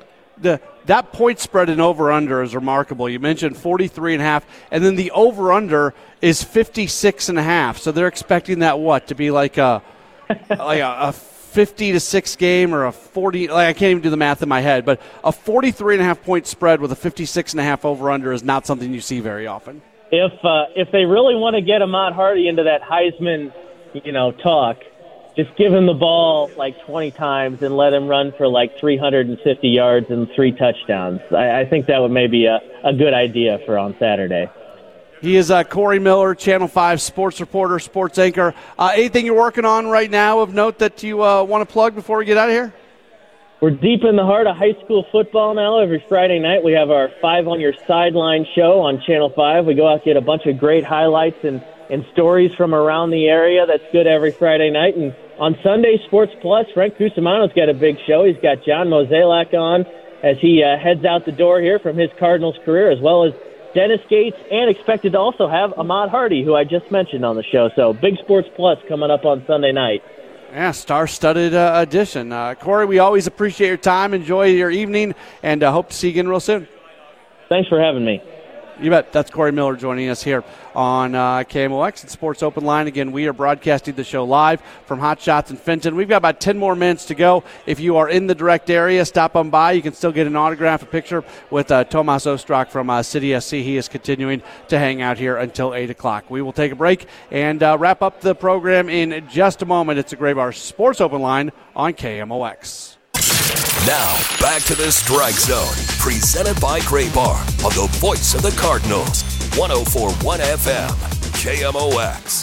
The That point spread and over-under is remarkable. You mentioned forty-three and a half, and then the over-under is fifty-six and a half. So they're expecting that, what, to be like a like a, a fifty to six game or a forty, like I can't even do the math in my head, but a forty-three and a half point spread with a fifty-six and a half over-under is not something you see very often. If uh, if they really want to get Ahmad Hardy into that Heisman, you know, talk, just give him the ball like twenty times and let him run for like three hundred fifty yards and three touchdowns. I, I think that would maybe a, a good idea for on Saturday. He is uh, Corey Miller, Channel five sports reporter, sports anchor. Uh, anything you're working on right now of note that you uh, want to plug before we get out of here? We're deep in the heart of high school football now. Every Friday night we have our Five on Your Sideline show on Channel five. We go out and get a bunch of great highlights and, and stories from around the area. That's good every Friday night. And on Sunday, Sports Plus, Frank Cusimano's got a big show. He's got John Mozeliak on as he uh, heads out the door here from his Cardinals career, as well as Dennis Gates, and expected to also have Ahmad Hardy, who I just mentioned on the show. So big Sports Plus coming up on Sunday night. Yeah, star-studded uh, edition. Uh, Corey, we always appreciate your time. Enjoy your evening, and uh, hope to see you again real soon. Thanks for having me. You bet. That's Corey Miller joining us here on uh, K M O X and Sports Open Line. Again, we are broadcasting the show live from Hot Shots in Fenton. We've got about ten more minutes to go. If you are in the direct area, stop on by. You can still get an autograph, a picture with uh, Tomas Ostrak from uh, City S C. He is continuing to hang out here until eight o'clock. We will take a break and uh, wrap up the program in just a moment. It's a Gray Bar Sports Open Line on K M O X. Now, back to the Strike Zone, presented by Gray Bar on the voice of the Cardinals, one oh four point one F M, K M O X.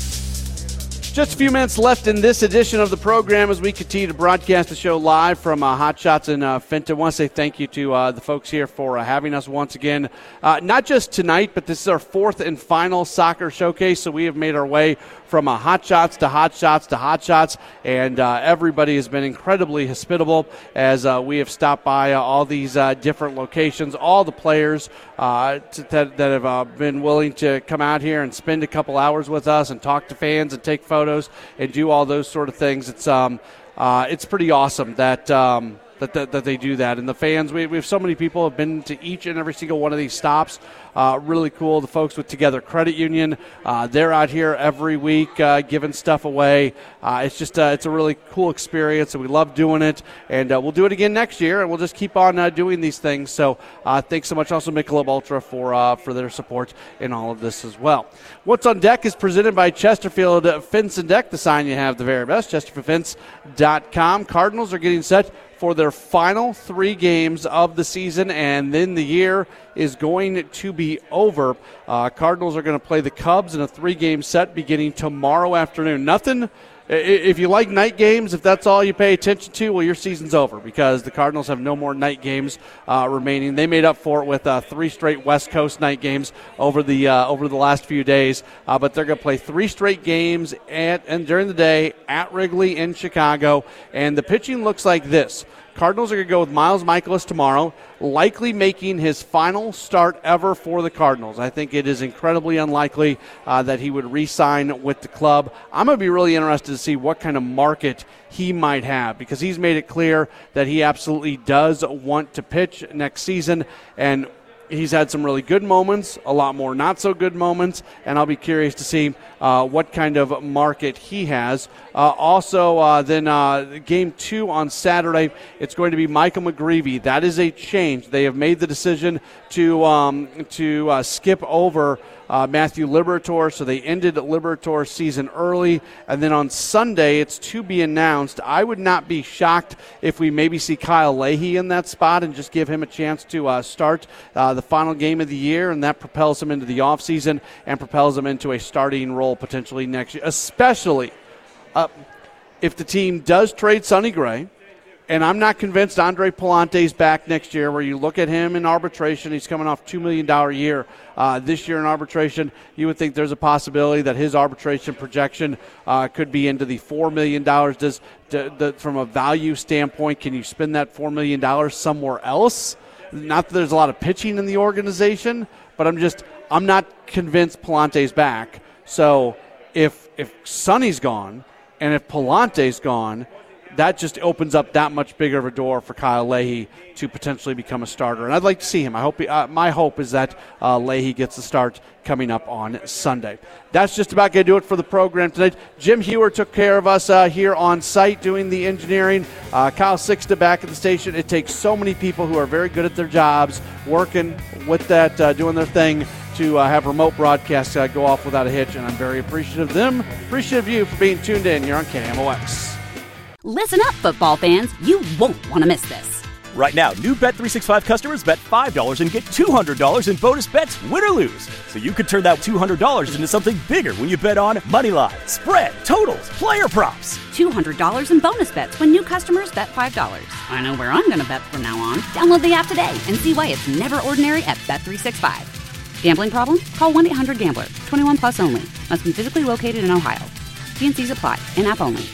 Just a few minutes left in this edition of the program as we continue to broadcast the show live from uh, Hot Shots in uh, Fenton. I want to say thank you to uh, the folks here for uh, having us once again. Uh, not just tonight, but this is our fourth and final soccer showcase, so we have made our way from uh, Hot Shots to Hot Shots to Hot Shots, and uh, everybody has been incredibly hospitable as uh, we have stopped by uh, all these uh, different locations, all the players uh, t- that, that have uh, been willing to come out here and spend a couple hours with us and talk to fans and take photos and do all those sort of things. It's um, uh, it's pretty awesome that um, that, that that they do that. And the fans, we, we have so many people have been to each and every single one of these stops. Uh, really cool. The folks with Together Credit Union, uh, they're out here every week uh, giving stuff away. Uh, it's just uh, it's a really cool experience, and we love doing it. And uh, we'll do it again next year, and we'll just keep on uh, doing these things. So uh, thanks so much also Michelob Ultra for uh, for their support in all of this as well. What's on Deck is presented by Chesterfield Fence and Deck. The sign you have the very best, chesterfield fence dot com. Cardinals are getting set for their final three games of the season, and then the year is going to be over. Uh, Cardinals are going to play the Cubs in a three-game set beginning tomorrow afternoon. Nothing, if you like night games, if that's all you pay attention to, well, your season's over because the Cardinals have no more night games uh, remaining. They made up for it with uh, three straight West Coast night games over the uh, over the last few days, uh, but they're going to play three straight games at, and during the day at Wrigley in Chicago, and the pitching looks like this. Cardinals are going to go with Miles Mikolas tomorrow, likely making his final start ever for the Cardinals. I think it is incredibly unlikely uh, that he would re-sign with the club. I'm going to be really interested to see what kind of market he might have because he's made it clear that he absolutely does want to pitch next season, and he's had some really good moments, a lot more not so good moments, and I'll be curious to see uh, what kind of market he has. Uh, also, uh, then uh, game two on Saturday, it's going to be Michael McGreevy. That is a change. They have made the decision to um, to uh, skip over uh, Matthew Liberatore, so they ended Liberatore's season early. And then on Sunday, it's to be announced. I would not be shocked if we maybe see Kyle Leahy in that spot and just give him a chance to uh, start uh, the final game of the year, and that propels him into the offseason and propels him into a starting role potentially next year, especially uh, if the team does trade Sonny Gray. And I'm not convinced Andre Palante's back next year, where you look at him in arbitration. He's coming off two million dollars a year uh, this year in arbitration. You would think there's a possibility that his arbitration projection uh, could be into the four million dollars. Does d- d- from a value standpoint, can you spend that four million dollars somewhere else? Not that there's a lot of pitching in the organization, but I'm just I'm not convinced Palante's back. So if if Sonny's gone and if Palante's gone, that just opens up that much bigger of a door for Kyle Leahy to potentially become a starter. And I'd like to see him. I hope. He, uh, my hope is that uh, Leahy gets the start coming up on Sunday. That's just about going to do it for the program tonight. Jim Hewer took care of us uh, here on site doing the engineering. Uh, Kyle Sixta back at the station. It takes so many people who are very good at their jobs, working with that, uh, doing their thing, to uh, have remote broadcasts uh, go off without a hitch. And I'm very appreciative of them, appreciative of you for being tuned in here on K M O X. Listen up, football fans. You won't want to miss this. Right now, new Bet three sixty-five customers bet five dollars and get two hundred dollars in bonus bets, win or lose. So you could turn that two hundred dollars into something bigger when you bet on money line, spread, totals, player props. two hundred dollars in bonus bets when new customers bet five dollars. I know where I'm going to bet from now on. Download the app today and see why it's never ordinary at Bet three sixty-five. Gambling problem? Call one eight hundred gambler. twenty-one plus only. Must be physically located in Ohio. T and C's apply. In-app only.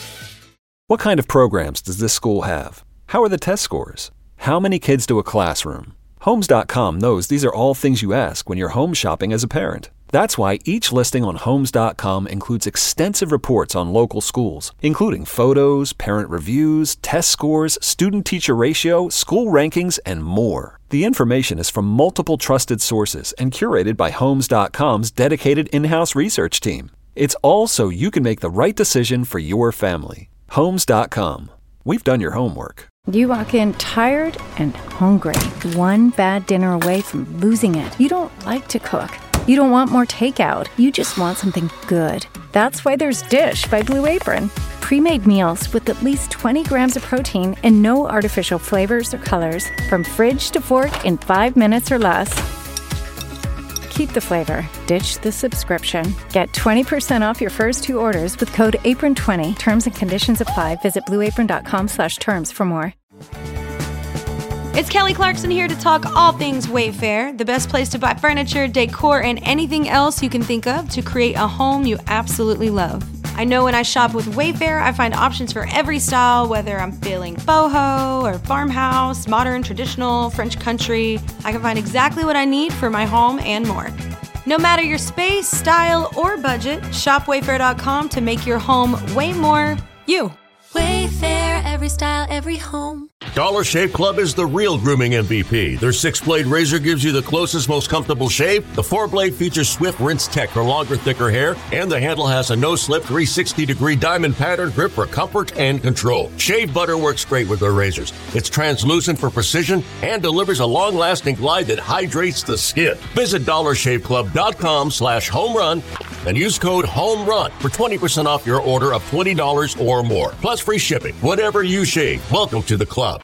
What kind of programs does this school have? How are the test scores? How many kids do a classroom? Homes dot com knows these are all things you ask when you're home shopping as a parent. That's why each listing on Homes dot com includes extensive reports on local schools, including photos, parent reviews, test scores, student-teacher ratio, school rankings, and more. The information is from multiple trusted sources and curated by Homes dot com's dedicated in-house research team. It's all so you can make the right decision for your family. Homes dot com. We've done your homework. You walk in tired and hungry, one bad dinner away from losing it. You don't like to cook. You don't want more takeout. You just want something good. That's why there's Dish by Blue Apron. Pre-made meals with at least twenty grams of protein and no artificial flavors or colors. From fridge to fork in five minutes or less. Keep the flavor. Ditch the subscription. Get twenty percent off your first two orders with code apron twenty. Terms and conditions apply. Visit blueapron.com slash terms for more. It's Kelly Clarkson here to talk all things Wayfair, the best place to buy furniture, decor, and anything else you can think of to create a home you absolutely love. I know when I shop with Wayfair, I find options for every style, whether I'm feeling boho or farmhouse, modern, traditional, French country. I can find exactly what I need for my home and more. No matter your space, style, or budget, shop wayfair dot com to make your home way more you. Wayfair, every style, every home. Dollar Shave Club is the real grooming M V P. Their six-blade razor gives you the closest, most comfortable shave. The four-blade features Swift Rinse Tech for longer, thicker hair. And the handle has a no-slip three sixty degree diamond pattern grip for comfort and control. Shave butter works great with their razors. It's translucent for precision and delivers a long-lasting glide that hydrates the skin. Visit dollar shave club dot com slash home run and use code HOMERUN for twenty percent off your order of twenty dollars or more. Plus free shipping. Whatever you shave, welcome to the club.